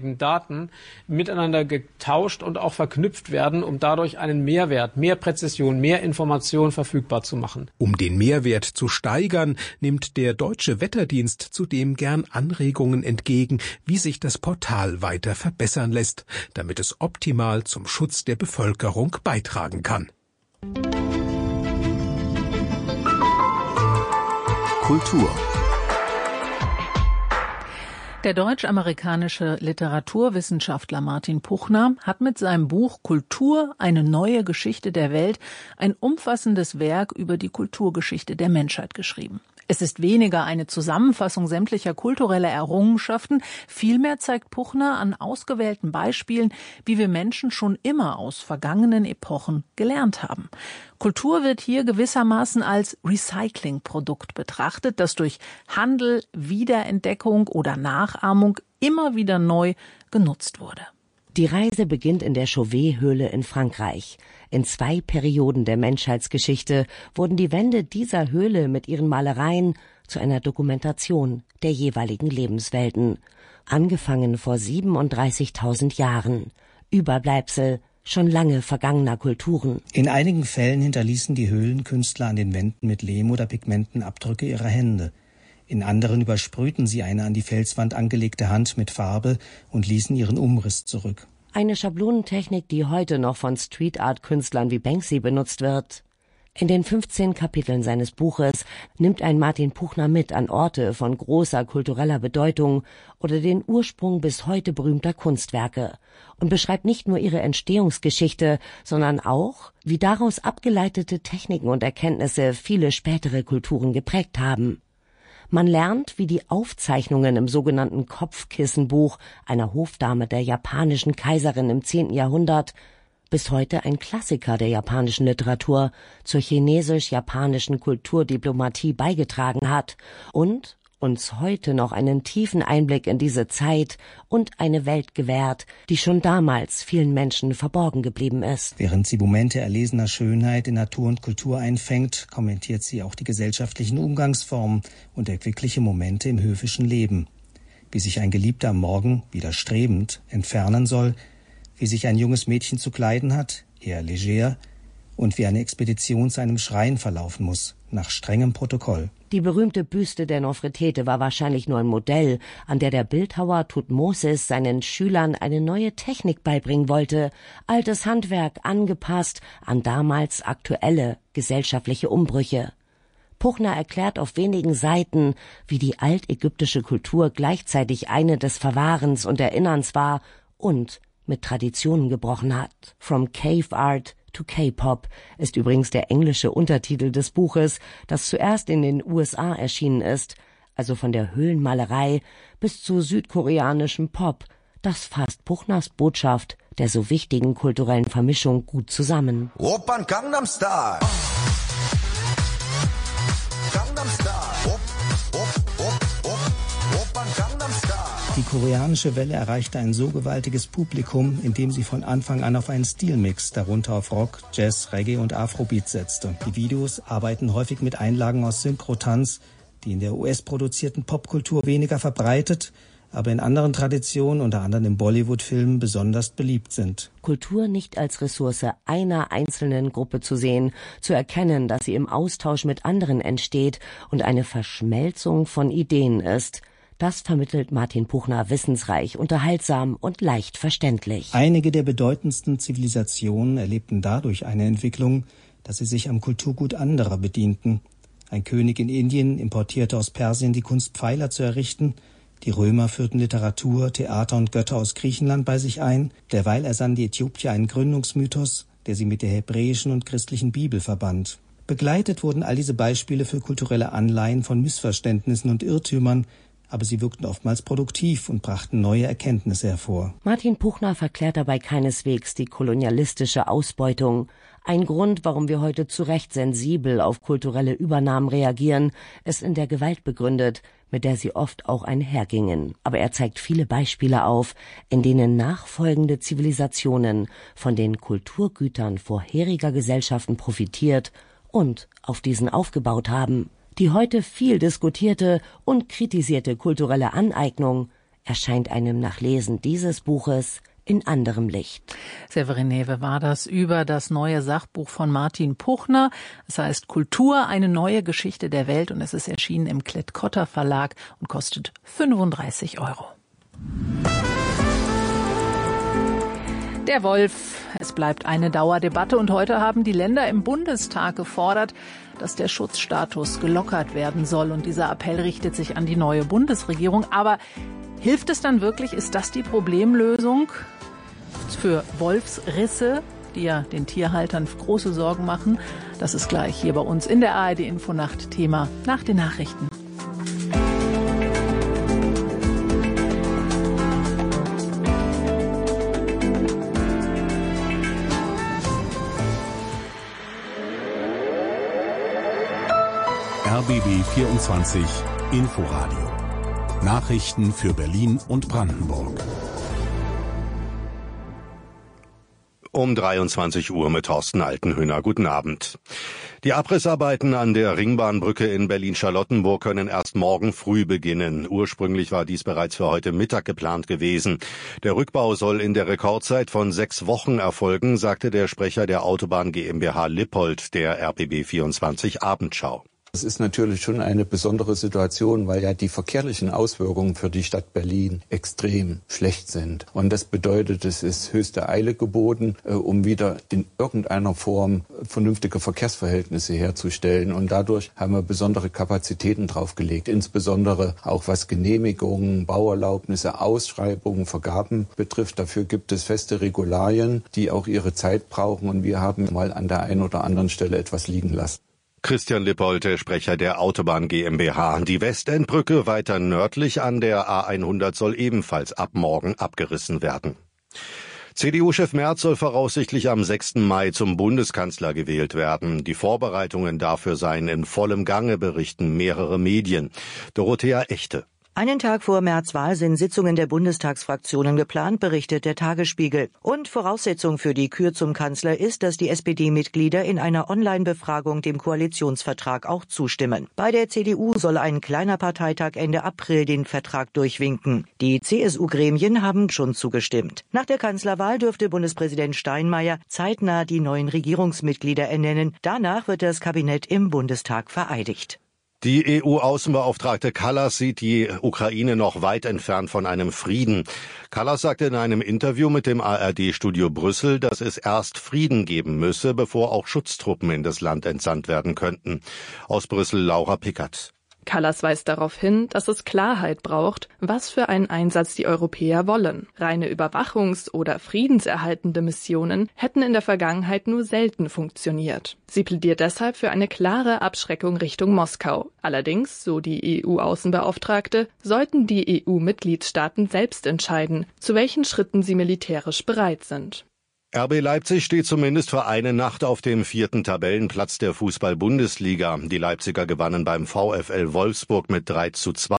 jeweiligen Daten miteinander getauscht und auch verknüpft werden, um dadurch einen Mehrwert, mehr Präzision, mehr Information verfügbar zu machen. Um den Mehrwert zu steigern, nimmt der Deutsche Wetterdienst zudem gern Anregungen entgegen, wie sich das Portal weiter verbessern lässt, damit es optimal zum Schutz der Bevölkerung beitragen kann. Kultur. Der deutsch-amerikanische Literaturwissenschaftler Martin Puchner hat mit seinem Buch Kultur, eine neue Geschichte der Welt ein umfassendes Werk über die Kulturgeschichte der Menschheit geschrieben. Es ist weniger eine Zusammenfassung sämtlicher kultureller Errungenschaften, vielmehr zeigt Puchner an ausgewählten Beispielen, wie wir Menschen schon immer aus vergangenen Epochen gelernt haben. Kultur wird hier gewissermaßen als Recyclingprodukt betrachtet, das durch Handel, Wiederentdeckung oder Nachahmung immer wieder neu genutzt wurde. Die Reise beginnt in der Chauvet-Höhle in Frankreich. In zwei Perioden der Menschheitsgeschichte wurden die Wände dieser Höhle mit ihren Malereien zu einer Dokumentation der jeweiligen Lebenswelten. Angefangen vor siebenunddreißigtausend Jahren. Überbleibsel schon lange vergangener Kulturen. In einigen Fällen hinterließen die Höhlenkünstler an den Wänden mit Lehm oder Pigmenten Abdrücke ihrer Hände. In anderen übersprühten sie eine an die Felswand angelegte Hand mit Farbe und ließen ihren Umriss zurück. Eine Schablonentechnik, die heute noch von Street-Art-Künstlern wie Banksy benutzt wird. In den fünfzehn Kapiteln seines Buches nimmt ein Martin Puchner mit an Orte von großer kultureller Bedeutung oder den Ursprung bis heute berühmter Kunstwerke und beschreibt nicht nur ihre Entstehungsgeschichte, sondern auch, wie daraus abgeleitete Techniken und Erkenntnisse viele spätere Kulturen geprägt haben. Man lernt, wie die Aufzeichnungen im sogenannten Kopfkissenbuch einer Hofdame der japanischen Kaiserin im zehnten Jahrhundert, bis heute ein Klassiker der japanischen Literatur, zur chinesisch-japanischen Kulturdiplomatie beigetragen hat und uns heute noch einen tiefen Einblick in diese Zeit und eine Welt gewährt, die schon damals vielen Menschen verborgen geblieben ist. Während sie Momente erlesener Schönheit in Natur und Kultur einfängt, kommentiert sie auch die gesellschaftlichen Umgangsformen und erquickliche Momente im höfischen Leben. Wie sich ein Geliebter am Morgen, widerstrebend, entfernen soll, wie sich ein junges Mädchen zu kleiden hat, eher leger, und wie eine Expedition zu einem Schrein verlaufen muss, nach strengem Protokoll. Die berühmte Büste der Nofretete war wahrscheinlich nur ein Modell, an der der Bildhauer Thutmosis seinen Schülern eine neue Technik beibringen wollte, altes Handwerk angepasst an damals aktuelle gesellschaftliche Umbrüche. Puchner erklärt auf wenigen Seiten, wie die altägyptische Kultur gleichzeitig eine des Verwahrens und Erinnerns war und mit Traditionen gebrochen hat. From Cave Art to K-Pop ist übrigens der englische Untertitel des Buches, das zuerst in den U S A erschienen ist, also von der Höhlenmalerei bis zu südkoreanischem Pop. Das fasst Puchners Botschaft der so wichtigen kulturellen Vermischung gut zusammen. Oppan Gangnam Style. Gangnam Style. Op, op, op, op. Oppan Gangnam Style. Die koreanische Welle erreichte ein so gewaltiges Publikum, indem sie von Anfang an auf einen Stilmix, darunter auf Rock, Jazz, Reggae und Afrobeat setzte. Die Videos arbeiten häufig mit Einlagen aus Synchrotanz, die in der U S-produzierten Popkultur weniger verbreitet, aber in anderen Traditionen, unter anderem im Bollywood-Film, besonders beliebt sind. Kultur nicht als Ressource einer einzelnen Gruppe zu sehen, zu erkennen, dass sie im Austausch mit anderen entsteht und eine Verschmelzung von Ideen ist. Das vermittelt Martin Puchner wissensreich, unterhaltsam und leicht verständlich. Einige der bedeutendsten Zivilisationen erlebten dadurch eine Entwicklung, dass sie sich am Kulturgut anderer bedienten. Ein König in Indien importierte aus Persien die Kunst, Pfeiler zu errichten. Die Römer führten Literatur, Theater und Götter aus Griechenland bei sich ein. Derweil ersannen die Äthiopier einen Gründungsmythos, der sie mit der hebräischen und christlichen Bibel verband. Begleitet wurden all diese Beispiele für kulturelle Anleihen von Missverständnissen und Irrtümern, aber sie wirkten oftmals produktiv und brachten neue Erkenntnisse hervor. Martin Puchner verklärt dabei keineswegs die kolonialistische Ausbeutung. Ein Grund, warum wir heute zu Recht sensibel auf kulturelle Übernahmen reagieren, ist in der Gewalt begründet, mit der sie oft auch einhergingen. Aber er zeigt viele Beispiele auf, in denen nachfolgende Zivilisationen von den Kulturgütern vorheriger Gesellschaften profitiert und auf diesen aufgebaut haben. Die heute viel diskutierte und kritisierte kulturelle Aneignung erscheint einem nach Lesen dieses Buches in anderem Licht. Severin Newe war das über das neue Sachbuch von Martin Puchner. Es heißt Kultur, eine neue Geschichte der Welt und es ist erschienen im Klett-Cotta Verlag und kostet fünfunddreißig Euro. Der Wolf. Es bleibt eine Dauerdebatte und heute haben die Länder im Bundestag gefordert, dass der Schutzstatus gelockert werden soll. Und dieser Appell richtet sich an die neue Bundesregierung. Aber hilft es dann wirklich? Ist das die Problemlösung für Wolfsrisse, die ja den Tierhaltern große Sorgen machen? Das ist gleich hier bei uns in der A R D Infonacht Thema nach den Nachrichten. R B B vierundzwanzig Inforadio. Nachrichten für Berlin und Brandenburg. Um dreiundzwanzig Uhr mit Thorsten Altenhöhner. Guten Abend. Die Abrissarbeiten an der Ringbahnbrücke in Berlin-Charlottenburg können erst morgen früh beginnen. Ursprünglich war dies bereits für heute Mittag geplant gewesen. Der Rückbau soll in der Rekordzeit von sechs Wochen erfolgen, sagte der Sprecher der Autobahn GmbH Lippold der R B B vierundzwanzig Abendschau. Es ist natürlich schon eine besondere Situation, weil ja die verkehrlichen Auswirkungen für die Stadt Berlin extrem schlecht sind. Und das bedeutet, es ist höchste Eile geboten, um wieder in irgendeiner Form vernünftige Verkehrsverhältnisse herzustellen. Und dadurch haben wir besondere Kapazitäten draufgelegt, insbesondere auch was Genehmigungen, Bauerlaubnisse, Ausschreibungen, Vergaben betrifft. Dafür gibt es feste Regularien, die auch ihre Zeit brauchen. Und wir haben mal an der einen oder anderen Stelle etwas liegen lassen. Christian Lippold, der Sprecher der Autobahn GmbH. Die Westendbrücke weiter nördlich an der A hundert soll ebenfalls ab morgen abgerissen werden. C D U-Chef Merz soll voraussichtlich am sechsten Mai zum Bundeskanzler gewählt werden. Die Vorbereitungen dafür seien in vollem Gange, berichten mehrere Medien. Dorothea Echte. Einen Tag vor Merz' Wahl sind Sitzungen der Bundestagsfraktionen geplant, berichtet der Tagesspiegel. Und Voraussetzung für die Kür zum Kanzler ist, dass die S P D-Mitglieder in einer Online-Befragung dem Koalitionsvertrag auch zustimmen. Bei der C D U soll ein kleiner Parteitag Ende April den Vertrag durchwinken. Die C S U-Gremien haben schon zugestimmt. Nach der Kanzlerwahl dürfte Bundespräsident Steinmeier zeitnah die neuen Regierungsmitglieder ernennen. Danach wird das Kabinett im Bundestag vereidigt. Die E U-Außenbeauftragte Kallas sieht die Ukraine noch weit entfernt von einem Frieden. Kallas sagte in einem Interview mit dem A R D-Studio Brüssel, dass es erst Frieden geben müsse, bevor auch Schutztruppen in das Land entsandt werden könnten. Aus Brüssel Laura Pickert. Kallas weist darauf hin, dass es Klarheit braucht, was für einen Einsatz die Europäer wollen. Reine Überwachungs- oder friedenserhaltende Missionen hätten in der Vergangenheit nur selten funktioniert. Sie plädiert deshalb für eine klare Abschreckung Richtung Moskau. Allerdings, so die E U-Außenbeauftragte, sollten die E U-Mitgliedstaaten selbst entscheiden, zu welchen Schritten sie militärisch bereit sind. R B Leipzig steht zumindest für eine Nacht auf dem vierten Tabellenplatz der Fußball-Bundesliga. Die Leipziger gewannen beim VfL Wolfsburg mit drei zu zwei.